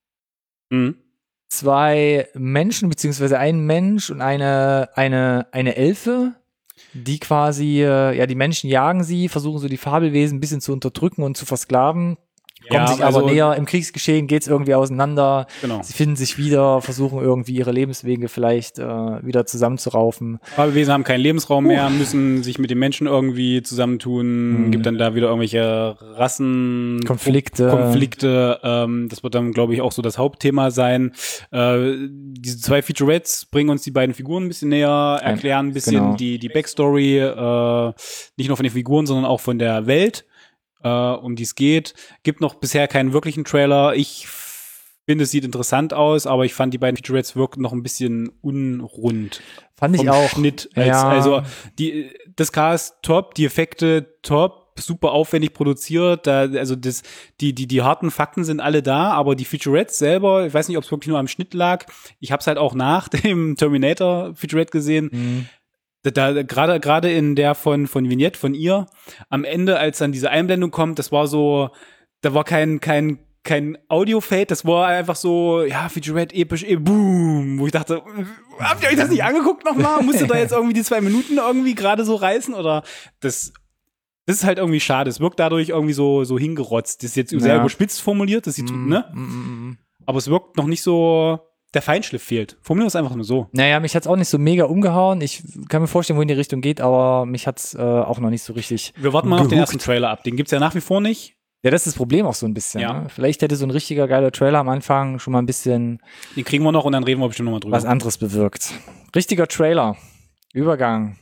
Mhm. Zwei Menschen, beziehungsweise ein Mensch und eine, eine, eine Elfe, die quasi, äh, ja, die Menschen jagen sie, versuchen so die Fabelwesen ein bisschen zu unterdrücken und zu versklaven. Kommen ja, sich aber also, näher, im Kriegsgeschehen geht's irgendwie auseinander. Genau. Sie finden sich wieder, versuchen irgendwie ihre Lebenswege vielleicht äh, wieder zusammenzuraufen. Fabelwesen haben keinen Lebensraum uh. mehr, müssen sich mit den Menschen irgendwie zusammentun. Mhm. Gibt dann da wieder irgendwelche Rassen, Konflikte. Konflikte. Ähm, das wird dann, glaube ich, auch so das Hauptthema sein. Äh, diese zwei Featurettes bringen uns die beiden Figuren ein bisschen näher, erklären ein bisschen genau. die, die Backstory, äh, nicht nur von den Figuren, sondern auch von der Welt. Uh, um die es geht. Gibt noch bisher keinen wirklichen Trailer. Ich finde, es sieht interessant aus, aber ich fand, die beiden Featurettes wirken noch ein bisschen unrund. Fand ich auch. Schnitt. Als, ja. Also die, das Cast top, die Effekte top, super aufwendig produziert. Da, also das, die, die, die harten Fakten sind alle da, aber die Featurettes selber, ich weiß nicht, ob es wirklich nur am Schnitt lag. Ich habe es halt auch nach dem Terminator Featurette gesehen. Mhm. Da gerade gerade in der von von Vignette von ihr am Ende, als dann diese Einblendung kommt, das war so, da war kein kein kein Audio-Fade, das war einfach so, ja, Featurette episch, eh, boom, wo ich dachte, habt ihr euch das nicht angeguckt nochmal? Musst du da jetzt irgendwie die zwei Minuten irgendwie gerade so reißen oder das das ist halt irgendwie schade. Es wirkt dadurch irgendwie so so hingerotzt. Das ist jetzt sehr ja. überspitzt formuliert, das sieht, mm, ne? Mm, mm. Aber es wirkt noch nicht so der Feinschliff fehlt. Formulieren wir es einfach nur so. Naja, mich hat's auch nicht so mega umgehauen. Ich kann mir vorstellen, wo in die Richtung geht, aber mich hat's äh, auch noch nicht so richtig Wir warten mal gehuckt. auf den ersten Trailer ab. Den gibt's ja nach wie vor nicht. Ja, das ist das Problem auch so ein bisschen. Ja. Ne? Vielleicht hätte so ein richtiger geiler Trailer am Anfang schon mal ein bisschen Den kriegen wir noch und dann reden wir bestimmt nochmal drüber. was anderes bewirkt. Richtiger Trailer. Übergang.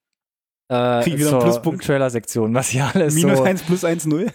Äh, Krieg wieder zur einen Pluspunkt. Trailer-Sektion, was hier alles Minus so eins plus eins, null.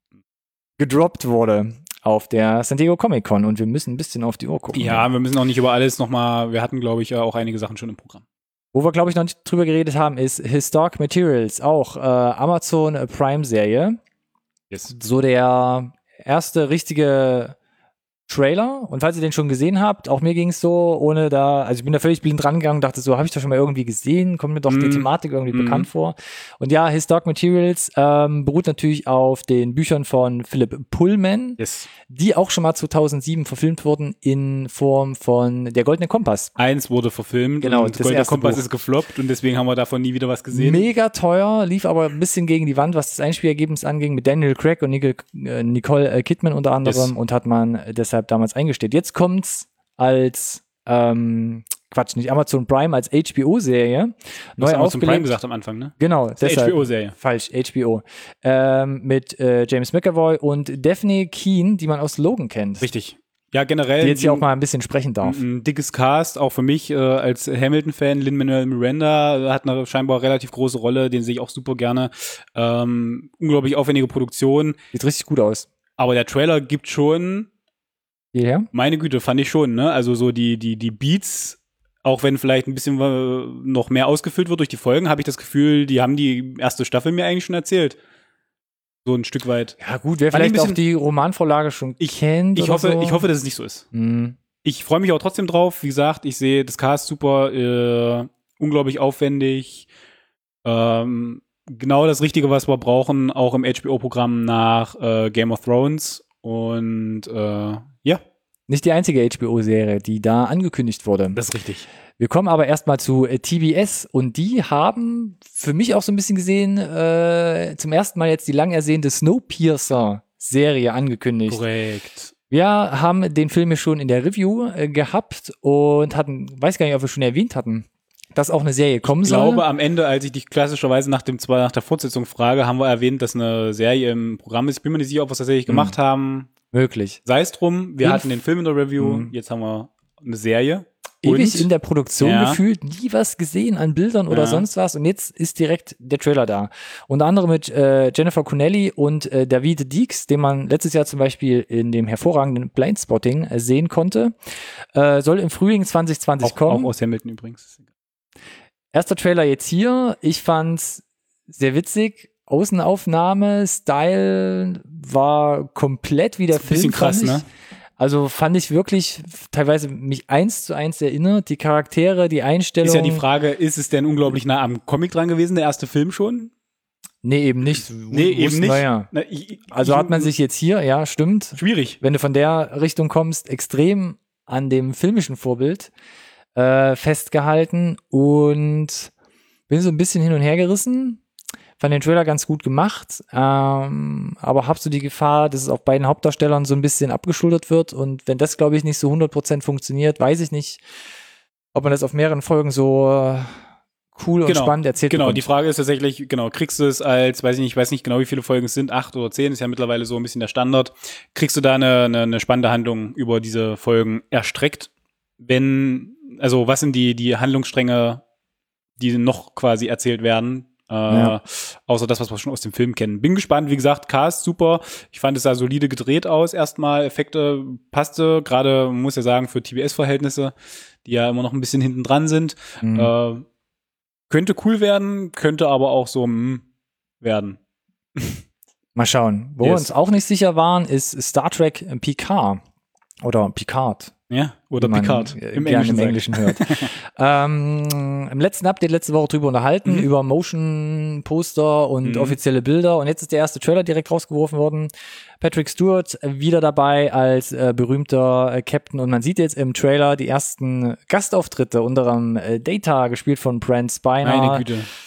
gedroppt wurde auf der San Diego Comic-Con und wir müssen ein bisschen auf die Uhr gucken. Ja, wir müssen auch nicht über alles nochmal, wir hatten, glaube ich, auch einige Sachen schon im Programm. Wo wir, glaube ich, noch nicht drüber geredet haben, ist Historic Materials, auch äh, Amazon Prime-Serie. Yes. So der erste richtige Trailer. Und falls ihr den schon gesehen habt, auch mir ging es so, ohne da, also ich bin da völlig blind rangegangen, dachte so, habe ich das schon mal irgendwie gesehen? Kommt mir doch Mm. die Thematik irgendwie Mm. bekannt vor. Und ja, Historic Materials ähm, beruht natürlich auf den Büchern von Philip Pullman, Yes. die auch schon mal zweitausendsieben verfilmt wurden in Form von Der Goldene Kompass. Eins wurde verfilmt Genau, und das Goldener erste Kompass Buch. ist gefloppt und deswegen haben wir davon nie wieder was gesehen. Mega teuer, lief aber ein bisschen gegen die Wand, was das Einspielergebnis anging, mit Daniel Craig und Nicole, äh, Nicole äh, Kidman unter anderem Yes. und hat man deshalb damals eingestellt. Jetzt kommt's als, ähm, Quatsch, nicht Amazon Prime, als H B O-Serie. Du hast Neu Amazon Prime aufgelegt. gesagt am Anfang, ne? Genau, Das ist eine deshalb. H B O-Serie. Falsch, H B O. Ähm, mit äh, James McAvoy und Daphne Keane, die man aus Logan kennt. Richtig. Ja, generell. Die jetzt hier ein- auch mal ein bisschen sprechen darf. Ein, ein dickes Cast, auch für mich äh, als Hamilton-Fan. Lin-Manuel Miranda hat eine scheinbar relativ große Rolle, den sehe ich auch super gerne. Ähm, unglaublich aufwendige Produktion. Sieht richtig gut aus. Aber der Trailer gibt schon, Hierher? meine Güte, fand ich schon, ne? Also so die, die, die Beats, auch wenn vielleicht ein bisschen äh, noch mehr ausgefüllt wird durch die Folgen, habe ich das Gefühl, die haben die erste Staffel mir eigentlich schon erzählt. So ein Stück weit. Ja gut, wer Fand ich vielleicht ein auch die Romanvorlage schon Ich- kennt Ich oder hoffe, so. ich hoffe, dass es nicht so ist. Hm. Ich freue mich auch trotzdem drauf. Wie gesagt, ich sehe das Cast super, äh, unglaublich aufwendig. Ähm, genau das Richtige, was wir brauchen, auch im H B O-Programm nach äh, Game of Thrones. Und äh, ja, Nicht die einzige H B O-Serie, die da angekündigt wurde. das ist richtig. Wir kommen aber erstmal zu äh, T B S und die haben für mich auch so ein bisschen gesehen, äh, zum ersten Mal jetzt die lang ersehnte Snowpiercer-Serie angekündigt. Korrekt. Wir haben den Film ja schon in der Review äh, gehabt und hatten, weiß gar nicht, ob wir schon erwähnt hatten, dass auch eine Serie kommen Ich soll. glaube, am Ende, als ich dich klassischerweise nach dem zwar nach der Fortsetzung frage, haben wir erwähnt, dass eine Serie im Programm ist. Ich bin mir nicht sicher, ob wir es tatsächlich gemacht haben. Möglich. Sei es drum, wir Inf- hatten den Film in der Review, Mhm. jetzt haben wir eine Serie. Ewig Und- in der Produktion Ja. gefühlt, nie was gesehen an Bildern oder Ja. sonst was und jetzt ist direkt der Trailer da. Unter anderem mit äh, Jennifer Connelly und äh, David Deeks, den man letztes Jahr zum Beispiel in dem hervorragenden Blindspotting äh, sehen konnte. Äh, soll im Frühling zwanzig zwanzig Auch, kommen. auch aus Hamilton übrigens. Erster Trailer jetzt hier. Ich fand's sehr witzig. Außenaufnahme, Style war komplett wie der Ist ein Film. bisschen krass, fand ich. ne? Also fand ich wirklich teilweise mich eins zu eins erinnert. Die Charaktere, die Einstellung. Ist ja die Frage, ist es denn unglaublich nah am Comic dran gewesen, der erste Film schon? Nee, eben nicht. Nee, eben Wussten nicht. wir ja. Na, ich, Also ich, hat man sich jetzt hier, ja, stimmt, Schwierig. wenn du von der Richtung kommst, extrem an dem filmischen Vorbild äh, festgehalten und bin so ein bisschen hin und her gerissen. Fand den Trailer ganz gut gemacht, ähm, aber hab so die Gefahr, dass es auf beiden Hauptdarstellern so ein bisschen abgeschultert wird und wenn das, glaube ich, nicht so hundert Prozent funktioniert, weiß ich nicht, ob man das auf mehreren Folgen so äh, cool und Genau, spannend erzählt Genau, bekommt. die Frage ist tatsächlich, genau, kriegst du es als, weiß ich nicht, ich weiß nicht genau, wie viele Folgen es sind, acht oder zehn, ist ja mittlerweile so ein bisschen der Standard. Kriegst du da eine, eine, eine spannende Handlung über diese Folgen erstreckt? Wenn, also was sind die, die Handlungsstränge, die noch quasi erzählt werden? Äh, Ja. Außer das, was wir schon aus dem Film kennen. Bin gespannt, wie gesagt, Cast super. Ich fand es sah solide gedreht aus erstmal. Effekte passte, gerade, man muss ja sagen, für T B S-Verhältnisse, die ja immer noch ein bisschen hinten dran sind. Mhm. Äh, könnte cool werden, könnte aber auch so mm, werden. Mal schauen. Wo Yes. wir uns auch nicht sicher waren, ist Star Trek Picard. Oder Picard. Ja, oder wie man, Picard. äh, Im gerne Englischen, im Englischen hört. ähm, Im letzten Update letzte Woche drüber unterhalten, Mhm. über Motion-Poster und Mhm. offizielle Bilder. Und jetzt ist der erste Trailer direkt rausgeworfen worden. Patrick Stewart wieder dabei als äh, berühmter äh, Captain. Und man sieht jetzt im Trailer die ersten Gastauftritte, unter anderem äh, Data, gespielt von Brent Spiner. Meine Güte.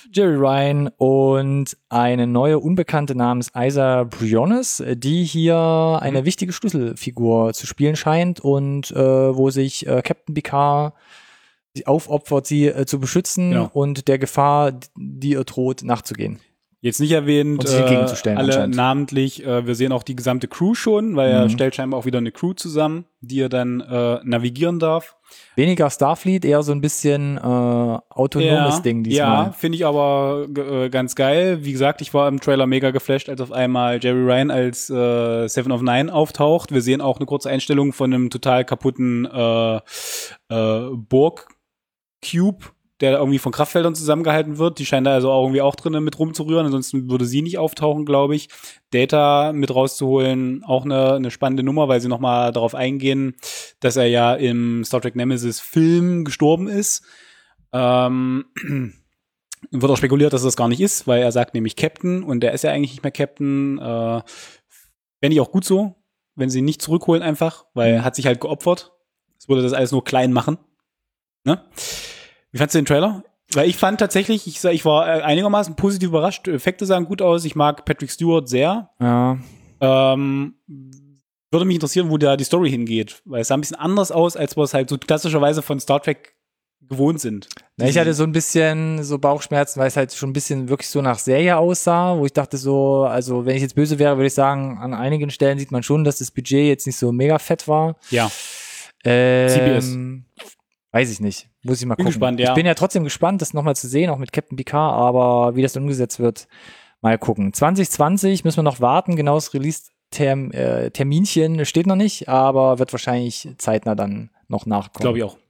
Jerry Ryan und eine neue Unbekannte namens Isa Briones, die hier eine wichtige Schlüsselfigur zu spielen scheint und äh, wo sich äh, Captain Picard aufopfert, sie äh, zu beschützen genau. und der Gefahr, die ihr droht, nachzugehen. Jetzt nicht erwähnt, äh, alle namentlich, äh, wir sehen auch die gesamte Crew schon, weil mhm. er stellt scheinbar auch wieder eine Crew zusammen, die er dann äh, navigieren darf. Weniger Starfleet, eher so ein bisschen äh, autonomes ja, Ding diesmal. Ja, finde ich aber äh, ganz geil. Wie gesagt, ich war im Trailer mega geflasht, als auf einmal Jerry Ryan als äh, Seven of Nine auftaucht. Wir sehen auch eine kurze Einstellung von einem total kaputten äh, äh, Borg-Cube, der irgendwie von Kraftfeldern zusammengehalten wird. Die scheint da also auch irgendwie auch drinnen mit rumzurühren, ansonsten würde sie nicht auftauchen, glaube ich. Data mit rauszuholen, auch eine, eine spannende Nummer, weil sie nochmal darauf eingehen, dass er ja im Star Trek Nemesis Film gestorben ist. Ähm, wird auch spekuliert, dass das gar nicht ist, weil er sagt nämlich Captain und der ist ja eigentlich nicht mehr Captain. Äh, Fände ich auch gut so, wenn sie ihn nicht zurückholen einfach, weil er hat sich halt geopfert. Es würde das alles nur klein machen. Ne? Wie fandst du den Trailer? Weil ich fand tatsächlich, ich, ich war einigermaßen positiv überrascht. Effekte sahen gut aus. Ich mag Patrick Stewart sehr. Ja. Ähm, würde mich interessieren, wo da die Story hingeht. Weil es sah ein bisschen anders aus, als wir es halt so klassischerweise von Star Trek gewohnt sind. Na, ich hatte so ein bisschen so Bauchschmerzen, weil es halt schon ein bisschen wirklich so nach Serie aussah, wo ich dachte so, also wenn ich jetzt böse wäre, würde ich sagen, an einigen Stellen sieht man schon, dass das Budget jetzt nicht so mega fett war. Ja. Ähm, C B S. Weiß ich nicht. Muss ich mal bin gucken. Gespannt, ja. Ich bin ja trotzdem gespannt, das nochmal zu sehen, auch mit Captain Picard, aber wie das dann umgesetzt wird, mal gucken. zwanzig zwanzig müssen wir noch warten. Genaues Release-Terminchen steht noch nicht, aber wird wahrscheinlich zeitnah dann noch nachkommen. Glaube ich auch.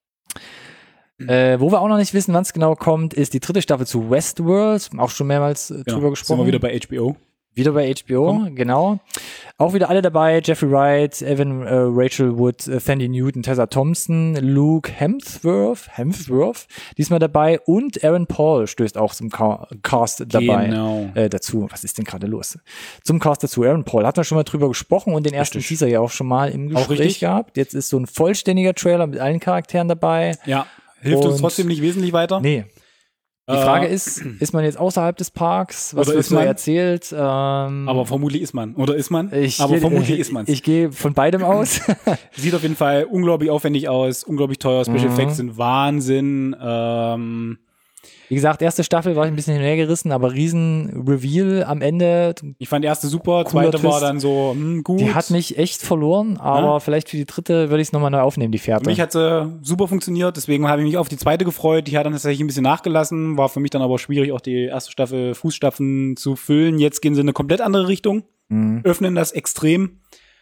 Äh, wo wir auch noch nicht wissen, wann es genau kommt, ist die dritte Staffel zu Westworld. Auch schon mehrmals äh, genau. drüber gesprochen. Sind wir wieder bei H B O. Wieder bei H B O, Komm. genau. Auch wieder alle dabei. Jeffrey Wright, Evan äh, Rachel Wood, äh, Thandie Newton, Tessa Thompson, Luke Hemsworth, Hemsworth, diesmal dabei und Aaron Paul stößt auch zum Ca- Cast dabei genau. äh, dazu. Was ist denn gerade los? Zum Cast dazu. Aaron Paul, hatten wir schon mal drüber gesprochen und den ersten richtig. Teaser ja auch schon mal im Gespräch gehabt. Jetzt ist so ein vollständiger Trailer mit allen Charakteren dabei. Ja, hilft und uns trotzdem nicht wesentlich weiter. Nee. Die Frage ist, ist man jetzt außerhalb des Parks? Was wird so erzählt? Ähm, aber vermutlich ist man. Oder ist man? Ich, aber vermutlich ist man. Ich gehe von beidem aus. Sieht auf jeden Fall unglaublich aufwendig aus, unglaublich teuer. Special mhm. Effects sind Wahnsinn. Ähm, Wie gesagt, erste Staffel war ich ein bisschen hinhergerissen, aber riesen Reveal am Ende. Ich fand die erste super, zweite Twist. War dann so hm, gut. Die hat mich echt verloren, aber ja. vielleicht für die dritte würde ich es nochmal neu aufnehmen, die Fährte. Für mich hat sie super funktioniert, deswegen habe ich mich auf die zweite gefreut. Die hat dann tatsächlich ein bisschen nachgelassen, war für mich dann aber schwierig, auch die erste Staffel Fußstapfen zu füllen. Jetzt gehen sie in eine komplett andere Richtung, mhm. öffnen das extrem.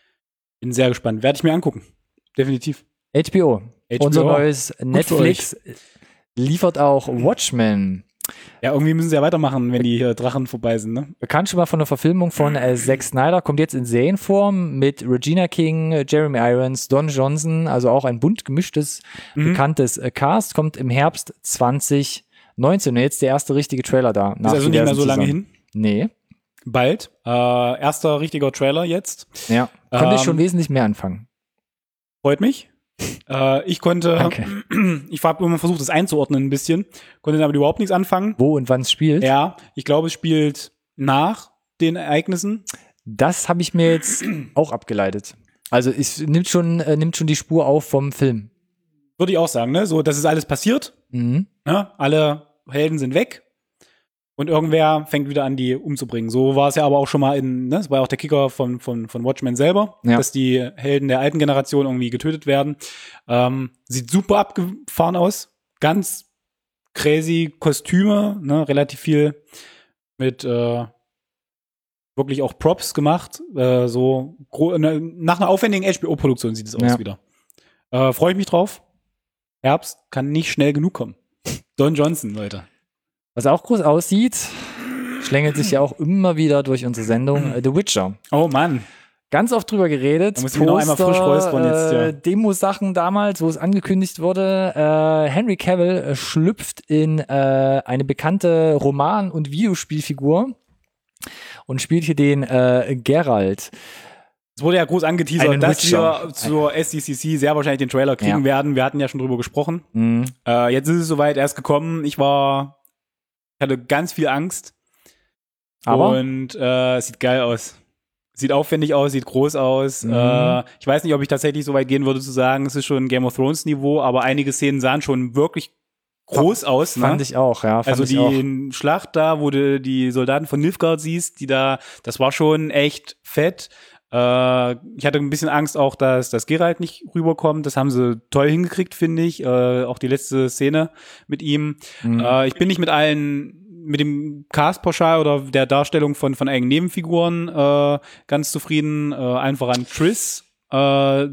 Bin sehr gespannt, werde ich mir angucken. Definitiv. H B O, H B O. Unser neues gut Netflix liefert auch Watchmen. Ja, irgendwie müssen sie ja weitermachen, wenn die hier Drachen vorbei sind, ne? Bekannt schon mal von der Verfilmung von äh, Zack Snyder, kommt jetzt in Serienform mit Regina King, Jeremy Irons, Don Johnson, also auch ein bunt gemischtes, mhm. bekanntes äh, Cast, kommt im Herbst zwanzig neunzehn und jetzt der erste richtige Trailer da. Ist also nicht mehr so lange hin? Nee. Bald. Äh, erster richtiger Trailer jetzt. Ja, konnte ähm, ich schon wesentlich mehr anfangen. Freut mich. Äh, ich konnte, okay. ich habe immer versucht, das einzuordnen ein bisschen, konnte damit überhaupt nichts anfangen. Wo und wann es spielt? Ja, ich glaube, es spielt nach den Ereignissen. Das habe ich mir jetzt auch abgeleitet. Also es nimmt schon, äh, nimmt schon die Spur auf vom Film. Würde ich auch sagen, ne? So, das ist alles passiert. Mhm. Ne? Alle Helden sind weg. Und irgendwer fängt wieder an, die umzubringen. So war es ja aber auch schon mal in, ne, das war ja auch der Kicker von, von, von Watchmen selber, ja. dass die Helden der alten Generation irgendwie getötet werden. Ähm, sieht super abgefahren aus. Ganz crazy Kostüme, ne, relativ viel mit, äh, wirklich auch Props gemacht. Äh, so, gro- ne, nach einer aufwendigen H B O-Produktion sieht es aus ja. wieder. Äh, freue ich mich drauf. Herbst kann nicht schnell genug kommen. Don Johnson, Leute. Was auch groß aussieht, schlängelt sich ja auch immer wieder durch unsere Sendung äh, The Witcher. Oh Mann. Ganz oft drüber geredet. Da muss ich noch einmal frisch räuspern jetzt, ja. Äh, Demo-Sachen damals, wo es angekündigt wurde. Äh, Henry Cavill äh, schlüpft in äh, eine bekannte Roman- und Videospielfigur und spielt hier den äh, Geralt. Es wurde ja groß angeteasert, dass Witcher. wir zur S D C C sehr wahrscheinlich den Trailer kriegen ja. werden. Wir hatten ja schon drüber gesprochen. Mhm. Äh, jetzt ist es soweit erst gekommen. Ich war Ich hatte ganz viel Angst. Aber? Und äh, es sieht geil aus. Sieht aufwendig aus, sieht groß aus. Mhm. Äh, ich weiß nicht, ob ich tatsächlich so weit gehen würde zu sagen, es ist schon Game of Thrones Niveau, aber einige Szenen sahen schon wirklich groß aus. Fand ne? ich auch, ja. Fand also ich die auch. Schlacht da, wo du die Soldaten von Nilfgaard siehst, die da, das war schon echt fett. Äh, ich hatte ein bisschen Angst auch, dass das Geralt nicht rüberkommt. Das haben sie toll hingekriegt, finde ich. Äh, auch die letzte Szene mit ihm. Mhm. Äh, ich bin nicht mit allen mit dem Cast pauschal oder der Darstellung von von eigenen Nebenfiguren äh, ganz zufrieden. Äh, allen voran Triss. Äh,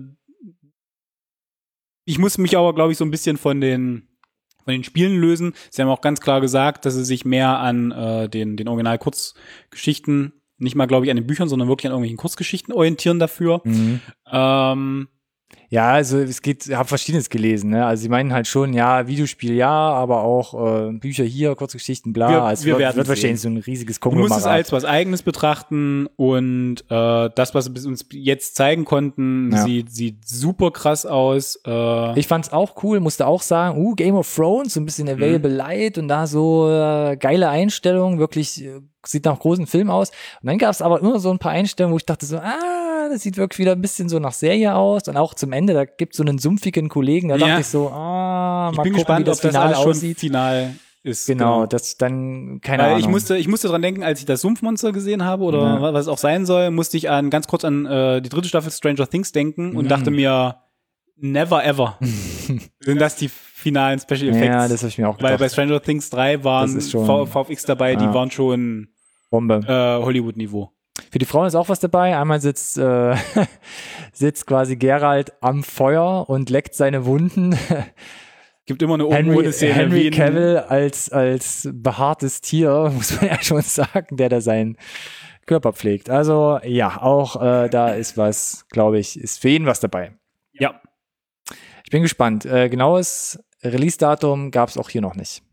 ich muss mich aber, glaube ich, so ein bisschen von den von den Spielen lösen. Sie haben auch ganz klar gesagt, dass sie sich mehr an äh, den den Original-Kurzgeschichten, nicht mal, glaube ich, an den Büchern, sondern wirklich an irgendwelchen Kurzgeschichten orientieren dafür. Mhm. Ähm, Ja, also es geht, ich habe Verschiedenes gelesen, ne? Also sie meinen halt schon, ja, Videospiel ja, aber auch äh, Bücher hier, Kurzgeschichten, bla. Wir, also wir wird, werden wird wahrscheinlich so ein riesiges Konglomerat. Du musst es als was Eigenes betrachten und äh, das, was sie uns jetzt zeigen konnten, ja. sieht, sieht super krass aus. Äh, ich fand's auch cool, musste auch sagen, uh, Game of Thrones, so ein bisschen Available mhm. Light und da so äh, geile Einstellungen, wirklich äh, sieht nach großen Film aus. Und dann gab's aber immer so ein paar Einstellungen, wo ich dachte so, ah, das sieht wirklich wieder ein bisschen so nach Serie aus. Und auch zum Ende, da gibt's so einen sumpfigen Kollegen, da ja. dachte ich so, ah, mal ich bin gucken, gespannt, wie das ob das Finale alles schon aussieht. Final ist. Genau, genau. das dann, keine Weil Ahnung. Ich musste, ich musste dran denken, als ich das Sumpfmonster gesehen habe oder ja. was es auch sein soll, musste ich an ganz kurz an äh, die dritte Staffel Stranger Things denken und mhm. dachte mir, never ever sind das die finalen Special Effects. Ja, das habe ich mir auch gedacht. Weil bei Stranger Things drei waren schon, V F X dabei, ja. die waren schon Bombe. Äh, Hollywood-Niveau. Für die Frauen ist auch was dabei. Einmal sitzt, äh, sitzt quasi Geralt am Feuer und leckt seine Wunden. Gibt immer eine Henry, Szene. Henry Cavill als, als behaartes Tier, muss man ja schon sagen, der da seinen Körper pflegt. Also ja, auch äh, da ist was, glaube ich, ist für jeden was dabei. Ja. Ich bin gespannt. Äh, genaues Release-Datum gab es auch hier noch nicht.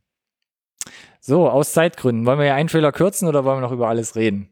So, aus Zeitgründen. Wollen wir ja einen Trailer kürzen oder wollen wir noch über alles reden?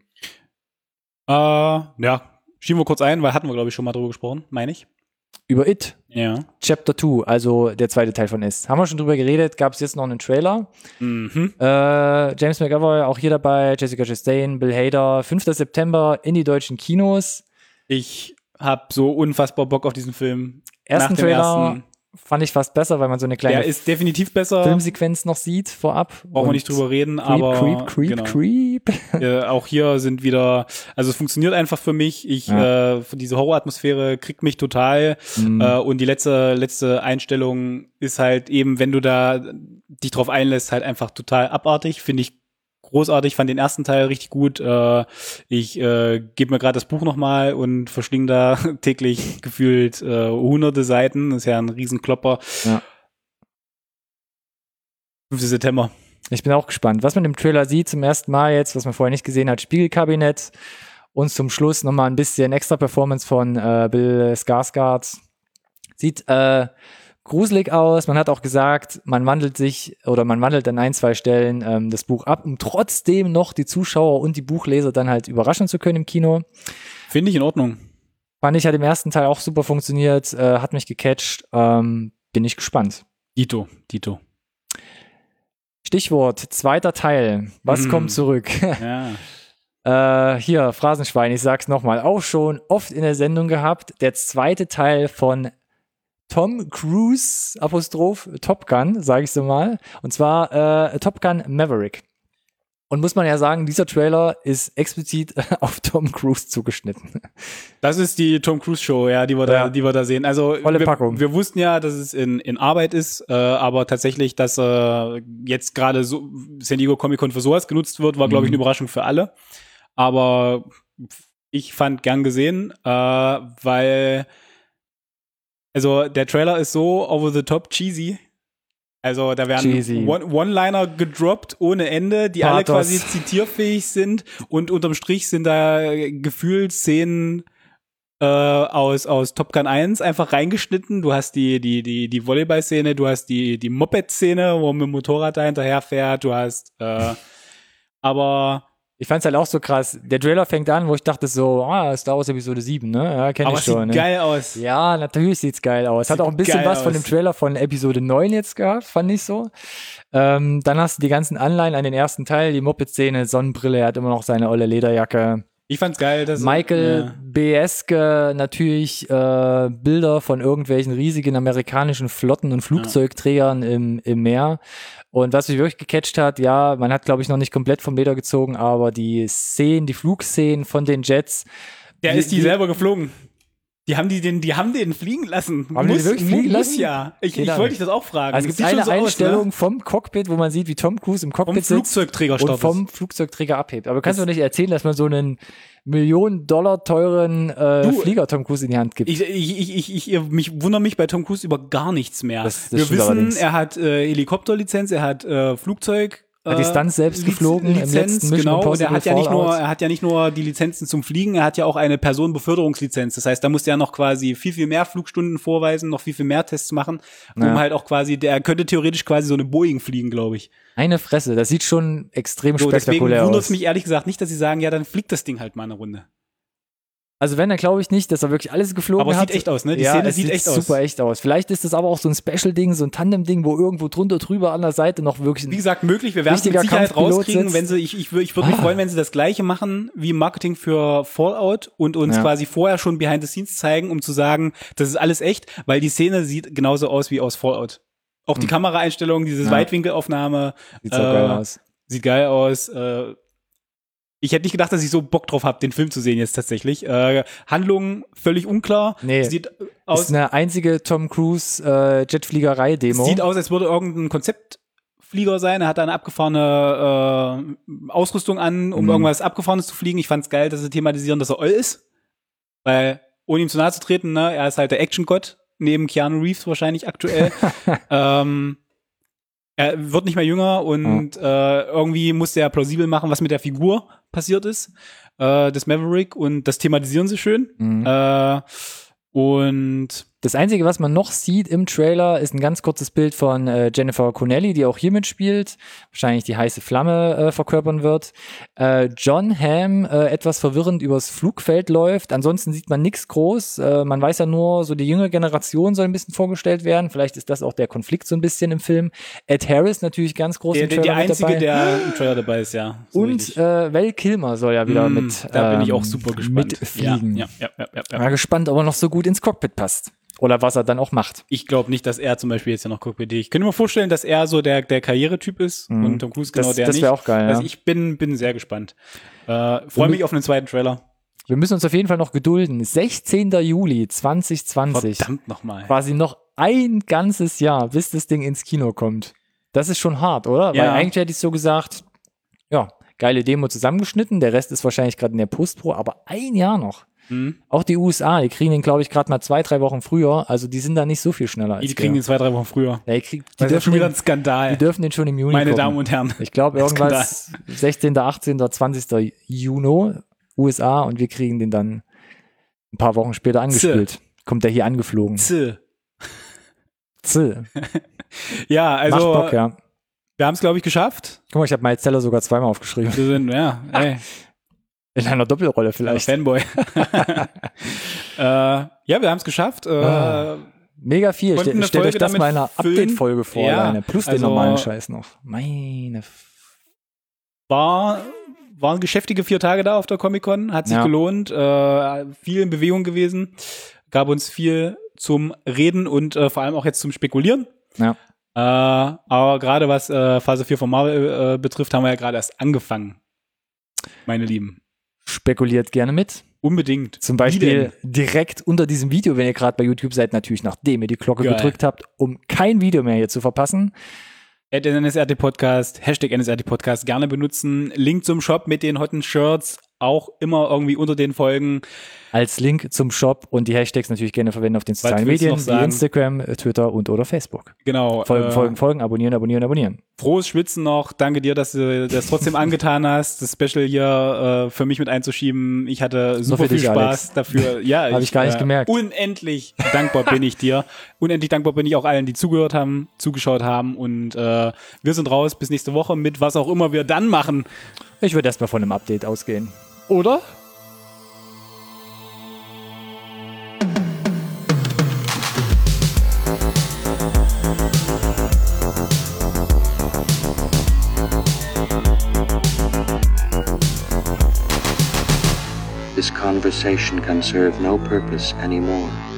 Äh, ja, schieben wir kurz ein, weil hatten wir, glaube ich, schon mal drüber gesprochen, meine ich. Über It. Ja. Chapter zwei, also der zweite Teil von It. Haben wir schon drüber geredet, gab es jetzt noch einen Trailer. Mhm. Äh, James McAvoy auch hier dabei, Jessica Chastain, Bill Hader, fünfter September in die deutschen Kinos. Ich hab so unfassbar Bock auf diesen Film. Ersten Nach dem Trailer ersten fand ich fast besser, weil man so eine kleine Der ist definitiv besser. Filmsequenz noch sieht vorab. Brauchen wir nicht drüber reden, creep, aber Creep, Creep, genau. Creep. Äh, auch hier sind wieder, also es funktioniert einfach für mich. Ich ja. äh, diese Horroratmosphäre kriegt mich total. Mhm. Äh, und die letzte letzte Einstellung ist halt eben, wenn du da dich drauf einlässt, halt einfach total abartig. Finde ich großartig, fand den ersten Teil richtig gut. Äh, ich äh, gebe mir gerade das Buch nochmal und verschlinge da täglich gefühlt äh, hunderte Seiten. Das ist ja ein Riesenklopper. Ja. fünfter September. Ich bin auch gespannt, was man im Trailer sieht zum ersten Mal jetzt, was man vorher nicht gesehen hat, Spiegelkabinett und zum Schluss nochmal ein bisschen extra Performance von äh, Bill Skarsgård. Sieht äh, gruselig aus. Man hat auch gesagt, man wandelt sich oder man wandelt an ein, zwei Stellen ähm, das Buch ab, um trotzdem noch die Zuschauer und die Buchleser dann halt überraschen zu können im Kino. Finde ich in Ordnung. Fand ich, hat im ersten Teil auch super funktioniert, äh, hat mich gecatcht. Ähm, bin ich gespannt. Dito, Dito. Stichwort, zweiter Teil. Was mm. kommt zurück? Ja. äh, hier, Phrasenschwein, ich sag's nochmal, auch schon oft in der Sendung gehabt. Der zweite Teil von Tom Cruise, Apostroph, Top Gun, sage ich so mal. Und zwar äh, Top Gun Maverick. Und muss man ja sagen, dieser Trailer ist explizit auf Tom Cruise zugeschnitten. Das ist die Tom Cruise Show, ja, die wir da, ja. die wir da sehen. Also volle wir, Packung. Wir wussten ja, dass es in, in Arbeit ist, äh, aber tatsächlich, dass äh, jetzt gerade so San Diego Comic Con für sowas genutzt wird, war, glaube ich, eine Überraschung für alle. Aber ich fand gern gesehen, äh, weil also der Trailer ist so over the top cheesy. Also da werden One- One-Liner gedroppt ohne Ende, die Pathos. Alle quasi zitierfähig sind und unterm Strich sind da gefühlt Szenen äh, aus aus Top Gun eins einfach reingeschnitten. Du hast die die die die Volleyball-Szene, du hast die die Moped-Szene, wo man mit dem Motorrad da hinterher fährt, du hast äh, aber Ich fand's halt auch so krass. Der Trailer fängt an, wo ich dachte so, ah, Star Wars Episode sieben, ne? Ja, kenn Aber ich schon. sieht ne? geil aus. Ja, natürlich sieht's geil aus. Sieht Hat auch ein bisschen was aus. von dem Trailer von Episode neun jetzt gehabt, fand ich so. Ähm, dann hast du die ganzen Anleihen an den ersten Teil, die Moped-Szene, Sonnenbrille, er hat immer noch seine olle Lederjacke. Ich fand's geil, dass Michael ja. Beeske natürlich äh, Bilder von irgendwelchen riesigen amerikanischen Flotten und Flugzeugträgern ja. im, im Meer. Und was mich wirklich gecatcht hat, ja, man hat, glaube ich, noch nicht komplett vom Leder gezogen, aber die Szenen, die Flugszenen von den Jets. Der die, ist die, die selber geflogen. Die haben die den, die haben den fliegen lassen. Haben muss, die wirklich fliegen muss lassen? Ja. Ich, ich wollte dich das auch fragen. Also es gibt eine so Einstellung aus, ne? vom Cockpit, wo man sieht, wie Tom Cruise im Cockpit vom Flugzeugträger sitzt und vom Flugzeugträger abhebt. Aber du kannst mir nicht erzählen, dass man so einen Millionen Dollar teuren äh, du, Flieger Tom Cruise in die Hand gibt. Ich, ich, ich, ich, ich mich wundere mich bei Tom Cruise über gar nichts mehr. Das, das Wir wissen, allerdings. er hat äh, Helikopterlizenz, er hat äh, Flugzeug. Hat die Stunts selbst geflogen Lizenz, im letzten Mission genau. Und er hat ja nicht Fallout. nur, er hat ja nicht nur die Lizenzen zum Fliegen, er hat ja auch eine Personenbeförderungslizenz. Das heißt, da musste er noch quasi viel, viel mehr Flugstunden vorweisen, noch viel, viel mehr Tests machen, um ja. halt auch quasi, der könnte theoretisch quasi so eine Boeing fliegen, glaube ich. Eine Fresse, das sieht schon extrem so, spektakulär deswegen wundert aus. es mich ehrlich gesagt nicht, dass sie sagen, ja, dann fliegt das Ding halt mal eine Runde. Also wenn, dann glaube ich nicht, dass er wirklich alles geflogen aber hat. Aber es sieht echt aus, ne? Die ja, Szene es sieht, sieht echt super aus. super echt aus. Vielleicht ist das aber auch so ein Special-Ding, so ein Tandem-Ding, wo irgendwo drunter, drüber an der Seite noch wirklich ein Wie gesagt, möglich. Wir werden es mit Sicherheit rauskriegen, wenn sie, ich, ich, ich würde mich ah. freuen, wenn sie das Gleiche machen wie im Marketing für Fallout und uns ja. quasi vorher schon Behind the Scenes zeigen, um zu sagen, das ist alles echt, weil die Szene sieht genauso aus wie aus Fallout. Auch die hm. Kameraeinstellung, diese ja. Weitwinkelaufnahme. Sieht so äh, geil aus. Sieht geil aus. Äh, Ich hätte nicht gedacht, dass ich so Bock drauf habe, den Film zu sehen jetzt tatsächlich. Äh, Handlung völlig unklar. Nee, sieht aus, ist eine einzige Tom Cruise äh, Jetfliegerei-Demo. Sieht aus, als würde irgendein Konzeptflieger sein. Er hat eine abgefahrene äh, Ausrüstung an, um mhm. irgendwas Abgefahrenes zu fliegen. Ich fand's geil, dass sie thematisieren, dass er Oll ist. Weil, ohne ihm zu nahe zu treten, ne, er ist halt der Action-Gott, neben Keanu Reeves wahrscheinlich aktuell. ähm, Er wird nicht mehr jünger und oh. äh, irgendwie musste er plausibel machen, was mit der Figur passiert ist, äh, des Maverick, und das thematisieren sie schön. Mhm. Äh, und das Einzige, was man noch sieht im Trailer, ist ein ganz kurzes Bild von äh, Jennifer Connelly, die auch hier mitspielt, wahrscheinlich die heiße Flamme äh, verkörpern wird. Äh, John Hamm äh, etwas verwirrend übers Flugfeld läuft. Ansonsten sieht man nichts groß. Äh, man weiß ja nur, so die jüngere Generation soll ein bisschen vorgestellt werden. Vielleicht ist das auch der Konflikt so ein bisschen im Film. Ed Harris natürlich ganz groß der, im Trailer der Einzige, mit dabei. der im Trailer dabei ist, ja. So und äh, Val Kilmer soll ja wieder mm, mit Da bin ich ähm, auch super gespannt. Mitfliegen. Ja, ja, ja, ja, ja. Mal gespannt, ob er noch so gut ins Cockpit passt. Oder was er dann auch macht. Ich glaube nicht, dass er zum Beispiel jetzt ja noch Cockpit. Ich könnte mir vorstellen, dass er so der, der Karrieretyp ist mhm. und Tom Cruise genau das, der das nicht. Das wäre auch geil, Also ja. ich bin, bin sehr gespannt. Äh, Freue mich auf einen zweiten Trailer. Wir müssen uns auf jeden Fall noch gedulden. sechzehnter Juli zwanzig zwanzig. Verdammt nochmal. Quasi noch ein ganzes Jahr, bis das Ding ins Kino kommt. Das ist schon hart, oder? Ja. Weil eigentlich hätte ich so gesagt, ja, geile Demo zusammengeschnitten, der Rest ist wahrscheinlich gerade in der Postpro, aber ein Jahr noch. Mhm. Auch die U S A, die kriegen den, glaube ich, gerade mal zwei, drei Wochen früher. Also die sind da nicht so viel schneller als Die kriegen wir. den zwei, drei Wochen früher. Ja, die krieg, die das ist schon wieder ein Skandal. Die dürfen den schon im Juni Meine gucken. Damen und Herren. Ich glaube irgendwas sechzehnter, achtzehnter, zwanzigster Juni U S A und wir kriegen den dann ein paar Wochen später angespielt. Zäh. Kommt der hier angeflogen. Zäh. Zäh. Ja, also Macht Bock, ja. Wir haben es, glaube ich, geschafft. Guck mal, ich habe Miles Teller sogar zweimal aufgeschrieben. Wir sind, ja, ey. In einer Doppelrolle vielleicht. Ja, Fanboy. äh, ja, wir haben es geschafft. Äh, ah, mega viel. Ste stellt euch das mal in einer Update-Folge vor, ja, alleine. Plus also, den normalen Scheiß noch. Meine war, waren geschäftige vier Tage da auf der Comic-Con. Hat sich ja. gelohnt. Äh, viel in Bewegung gewesen. Gab uns viel zum Reden und äh, vor allem auch jetzt zum Spekulieren. Ja. Äh, aber gerade was äh, Phase vier von Marvel äh, betrifft, haben wir ja gerade erst angefangen. Meine Lieben. Spekuliert gerne mit. Unbedingt. Zum Beispiel direkt unter diesem Video, wenn ihr gerade bei YouTube seid, natürlich nachdem ihr die Glocke Geil. gedrückt habt, um kein Video mehr hier zu verpassen. At N S R T Podcast, Hashtag N S R T Podcast gerne benutzen. Link zum Shop mit den hotten Shirts auch immer irgendwie unter den Folgen. Als Link zum Shop und die Hashtags natürlich gerne verwenden auf den sozialen Medien, wie Instagram, Twitter und oder Facebook. Genau. Folgen, äh, folgen, folgen, abonnieren, abonnieren, abonnieren. Frohes Schwitzen noch. Danke dir, dass du das trotzdem angetan hast, das Special hier äh, für mich mit einzuschieben. Ich hatte super viel dich, Spaß Alex. dafür. Ja, habe ich gar nicht äh, gemerkt. Unendlich dankbar bin ich dir. Unendlich dankbar bin ich auch allen, die zugehört haben, zugeschaut haben. Und äh, wir sind raus bis nächste Woche mit was auch immer wir dann machen. Ich würde erstmal von einem Update ausgehen. Oder? This conversation can serve no purpose anymore.